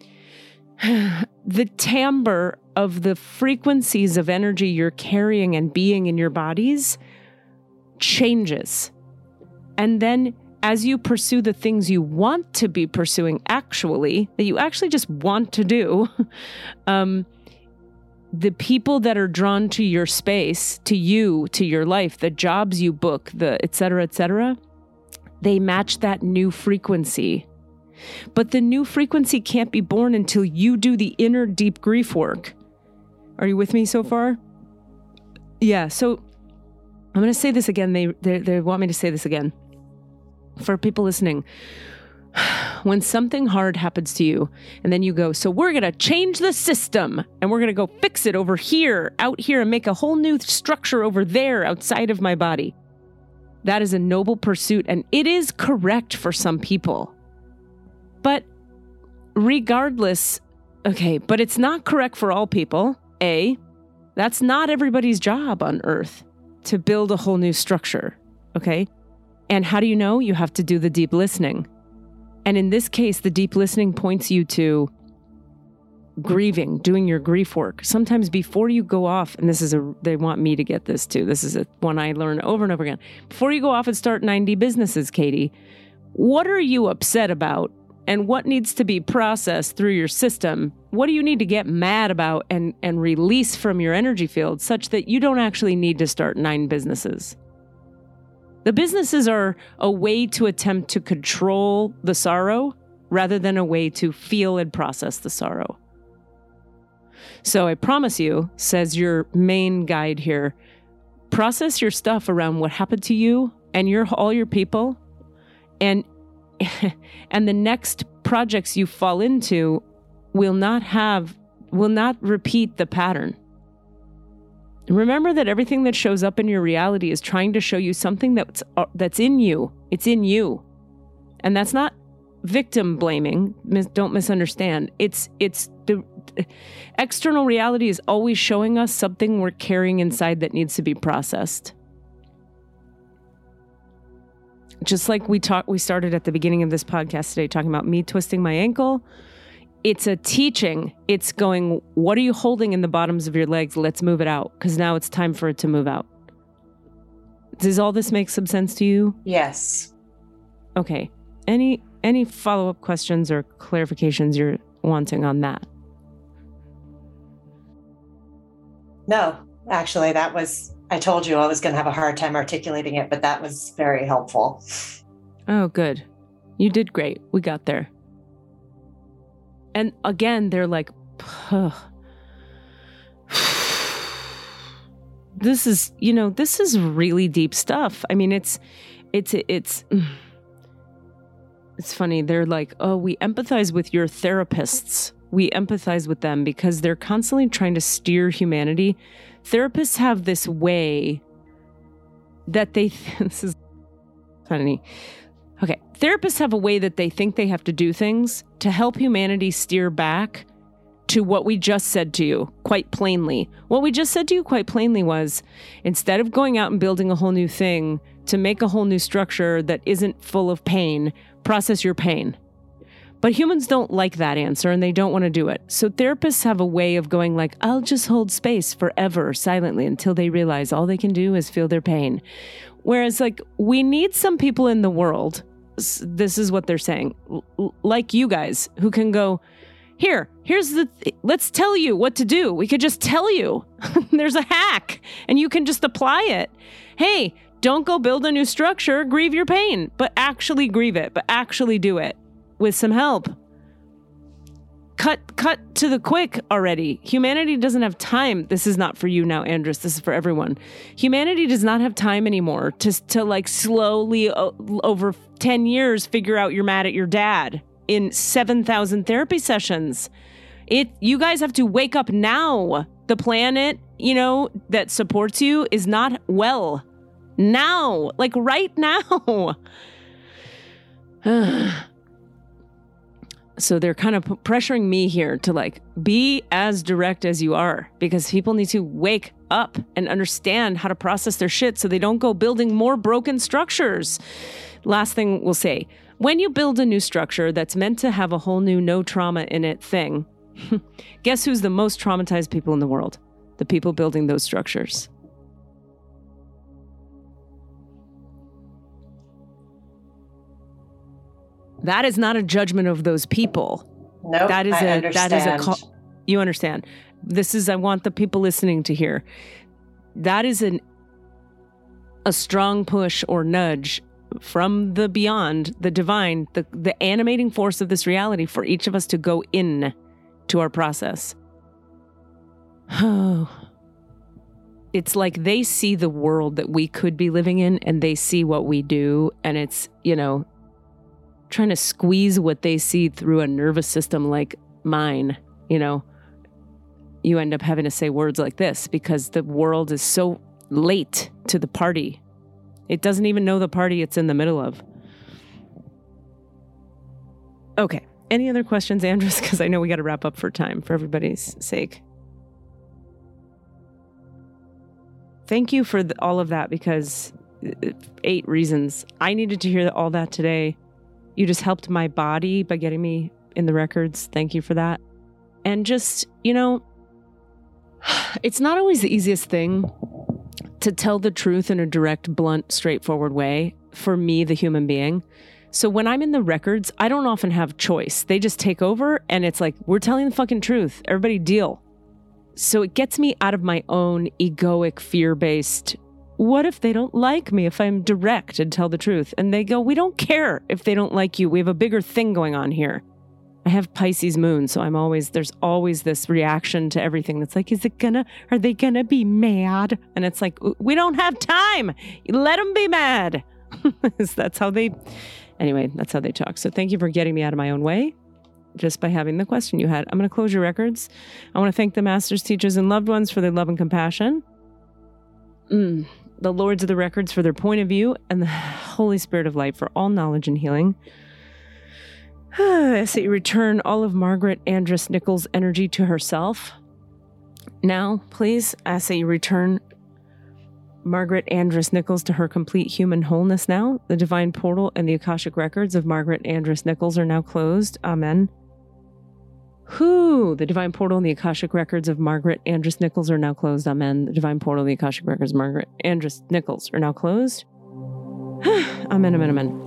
the timbre of the frequencies of energy you're carrying and being in your bodies changes. And then as you pursue the things you want to be pursuing actually, that you actually just want to do, um, the people that are drawn to your space, to you, to your life, the jobs you book, the et cetera, et cetera, they match that new frequency. But the new frequency can't be born until you do the inner deep grief work. Are you with me so far? Yeah, so I'm going to say this again. They, they they want me to say this again. For people listening, when something hard happens to you, and then you go, so we're going to change the system, and we're going to go fix it over here, out here, and make a whole new structure over there outside of my body. That is a noble pursuit, and it is correct for some people. But regardless, okay, but it's not correct for all people. A, that's not everybody's job on Earth to build a whole new structure, okay? And how do you know? You have to do the deep listening. And in this case, the deep listening points you to grieving, doing your grief work. Sometimes before you go off, and this is a, they want me to get this too. This is a one I learn over and over again. Before you go off and start ninety businesses, Katie, what are you upset about? And what needs to be processed through your system? What do you need to get mad about and, and release from your energy field such that you don't actually need to start nine businesses? The businesses are a way to attempt to control the sorrow rather than a way to feel and process the sorrow. So I promise you, says your main guide here, process your stuff around what happened to you and your all your people, and and the next projects you fall into will not have, will not repeat the pattern. Remember that everything that shows up in your reality is trying to show you something that's uh, that's in you. It's in you. And that's not victim blaming. Mis- don't misunderstand. It's it's the external reality is always showing us something we're carrying inside that needs to be processed. Just like we talked, we started at the beginning of this podcast today talking about me twisting my ankle. It's a teaching. It's going, what are you holding in the bottoms of your legs? Let's move it out, because now it's time for it to move out. Does all this make some sense to you? Yes. Okay. Any any follow-up questions or clarifications you're wanting on that? No, actually, that was, I told you I was going to have a hard time articulating it, but that was very helpful. Oh, good. You did great. We got there. And again, they're like, ugh. This is, you know, this is really deep stuff. I mean, it's, it's, it's, it's funny. They're like, oh, we empathize with your therapists. We empathize with them because they're constantly trying to steer humanity. Therapists have this way that they, this is funny. Okay. Therapists have a way that they think they have to do things to help humanity steer back to what we just said to you quite plainly. What we just said to you quite plainly was, instead of going out and building a whole new thing to make a whole new structure that isn't full of pain, process your pain. But humans don't like that answer and they don't want to do it. So therapists have a way of going like, I'll just hold space forever silently until they realize all they can do is feel their pain. Whereas like we need some people in the world, this is what they're saying, like you guys who can go, Here, here's the, th- let's tell you what to do. We could just tell you. There's a hack and you can just apply it. Hey, don't go build a new structure, grieve your pain, but actually grieve it, but actually do it with some help. Cut, cut to the quick already. Humanity doesn't have time. This is not for you now, Andrus. This is for everyone. Humanity does not have time anymore to, to like slowly uh, over ten years, figure out you're mad at your dad in seven thousand therapy sessions. It, you guys have to wake up now. The planet, you know, that supports you is not well. Now, like right now. So they're kind of pressuring me here to like be as direct as you are, because people need to wake up and understand how to process their shit so they don't go building more broken structures. Last thing we'll say, when you build a new structure that's meant to have a whole new no trauma in it thing, guess who's the most traumatized people in the world? The people building those structures. That is not a judgment of those people. No, nope, that is I a understand. that is a call, you understand. This is I want the people listening to hear. That is an a strong push or nudge from the beyond, the divine, the the animating force of this reality for each of us to go in to our process. Oh. It's like they see the world that we could be living in and they see what we do, and it's, you know, trying to squeeze what they see through a nervous system like mine, you know, you end up having to say words like this because the world is so late to the party. It doesn't even know the party it's in the middle of. Okay. Any other questions, Andrus? Because I know we got to wrap up for time, for everybody's sake. Thank you for the, all of that, because eight reasons. I needed to hear all that today. You just helped my body by getting me in the records. Thank you for that. And just, you know, it's not always the easiest thing to tell the truth in a direct, blunt, straightforward way for me, the human being. So when I'm in the records, I don't often have choice. They just take over and it's like, we're telling the fucking truth. Everybody deal. So it gets me out of my own egoic, fear-based, what if they don't like me if I'm direct and tell the truth? And they go, we don't care if they don't like you. We have a bigger thing going on here. I have Pisces moon, so I'm always, there's always this reaction to everything that's like, is it gonna, are they gonna be mad? And it's like, we don't have time. Let them be mad. That's how they, anyway, that's how they talk. So thank you for getting me out of my own way just by having the question you had. I'm going to close your records. I want to thank the masters, teachers, and loved ones for their love and compassion. Mm. The lords of the records for their point of view, and the Holy Spirit of light for all knowledge and healing. I say you return all of Margaret Andress Nichols' energy to herself. Now, please, I say you return Margaret Andress Nichols to her complete human wholeness now. The divine portal and the Akashic records of Margaret Andress Nichols are now closed. Amen. Whoo! The divine portal and the Akashic records of Margaret Andress Nichols are now closed. Amen. The divine portal and the Akashic records of Margaret Andress Nichols are now closed. Amen, amen, amen.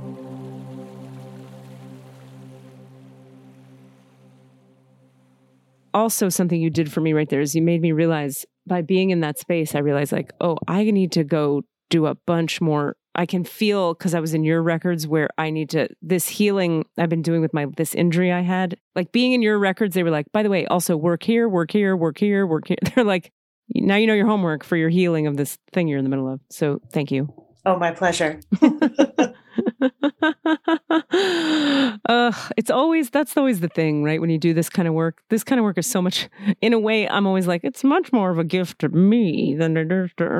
Also, something you did for me right there is you made me realize, by being in that space, I realized like, oh, I need to go do a bunch more. I can feel, because I was in your records, where I need to, this healing I've been doing with my, this injury I had, like being in your records, they were like, by the way, also work here, work here, work here, work here. They're like, now you know your homework for your healing of this thing you're in the middle of. So thank you. Oh, my pleasure. uh, it's always, that's always the thing, right? When you do this kind of work, this kind of work is so much, in a way, I'm always like, it's much more of a gift to me than it is to,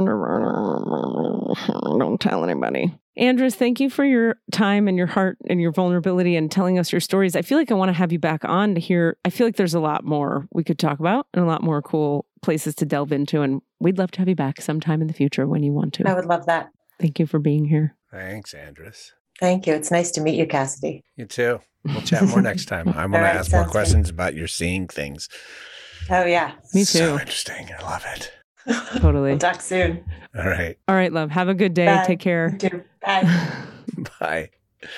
don't tell anybody. Andress, thank you for your time and your heart and your vulnerability and telling us your stories. I feel like I want to have you back on to hear, I feel like there's a lot more we could talk about and a lot more cool places to delve into. And we'd love to have you back sometime in the future when you want to. I would love that. Thank you for being here. Thanks, Andress. Thank you. It's nice to meet you, Cassidy. You too. We'll chat more next time. I want to right, ask more good. questions about your seeing things. Oh, yeah. Me too. So interesting. I love it. Totally. We'll talk soon. All right. All right, love. Have a good day. Bye. Take care. You too. Bye. Bye.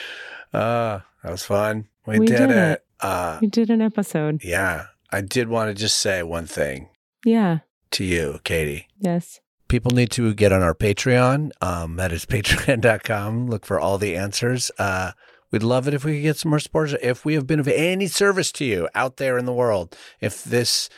Uh, that was fun. We, We did, did it. it. Uh, You did an episode. yeah. I did want to just say one thing Yeah. to you, Katie. Yes. People need to get on our Patreon. Um, that is patreon dot com. Look for all the answers. Uh, we'd love it if we could get some more supporters. If we have been of any service to you out there in the world, if this,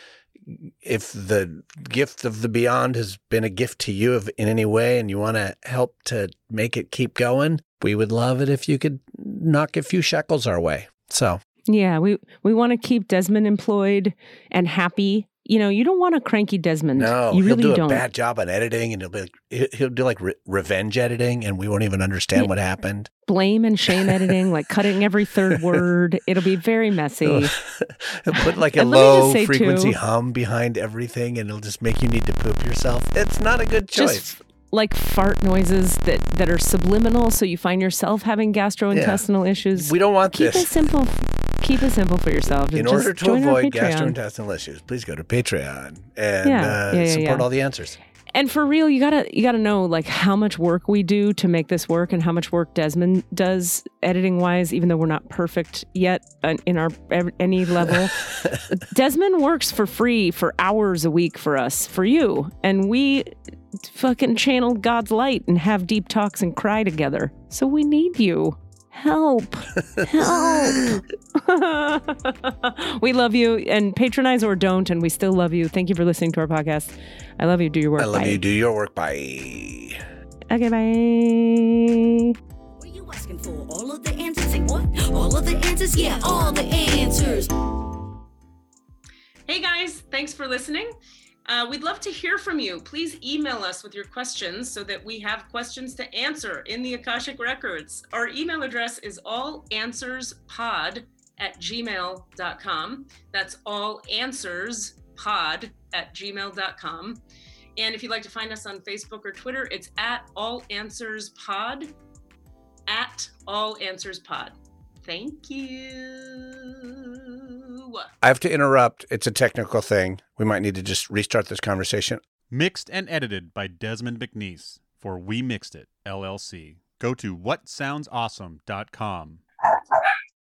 if the gift of the beyond has been a gift to you of, in any way, and you want to help to make it keep going, we would love it if you could knock a few shekels our way. So Yeah, we, we want to keep Desmond employed and happy. You know, you don't want a cranky Desmond. no, you really he'll do a don't. bad job on editing, and he'll be like, he'll- he'll do like re- revenge editing, and we won't even understand Yeah. what happened. Blame and shame editing, like cutting every third word. It'll be very messy. He'll put like a And let me just low say, frequency too- him behind everything, and it'll just make you need to poop yourself. It's not a good choice. Just like fart noises that, that are subliminal, so you find yourself having gastrointestinal issues. We don't want Keep this. it simple. Keep it simple for yourself. In Just order to join our avoid Patreon. gastrointestinal issues, please go to Patreon and Yeah, uh, yeah, yeah, support yeah. all the answers. And for real, you gotta you gotta know like how much work we do to make this work, and how much work Desmond does editing wise. Even though we're not perfect yet uh, in our ev- any level, Desmond works for free for hours a week for us, for you, and we fucking channel God's light and have deep talks and cry together. So we need you. Help. Help. We love you, and patronize or don't, and we still love you. Thank you for listening to our podcast. I love you. Do your work. I love Bye. you. Do your work. Bye. Okay, bye. What are you asking for? All of the answers? Say what? All of the answers? Yeah, all the answers. Hey guys, thanks for listening. Uh, we'd love to hear from you. Please email us with your questions so that we have questions to answer in the Akashic Records. Our email address is allanswerspod at gmail dot com. That's allanswerspod at gmail dot com. And if you'd like to find us on Facebook or Twitter, it's at allanswerspod, at allanswerspod. Thank you. I have to interrupt. It's a technical thing. We might need to just restart this conversation. Mixed and edited by Desmond McNeese for We Mixed It, L L C. Go to what sounds awesome dot com.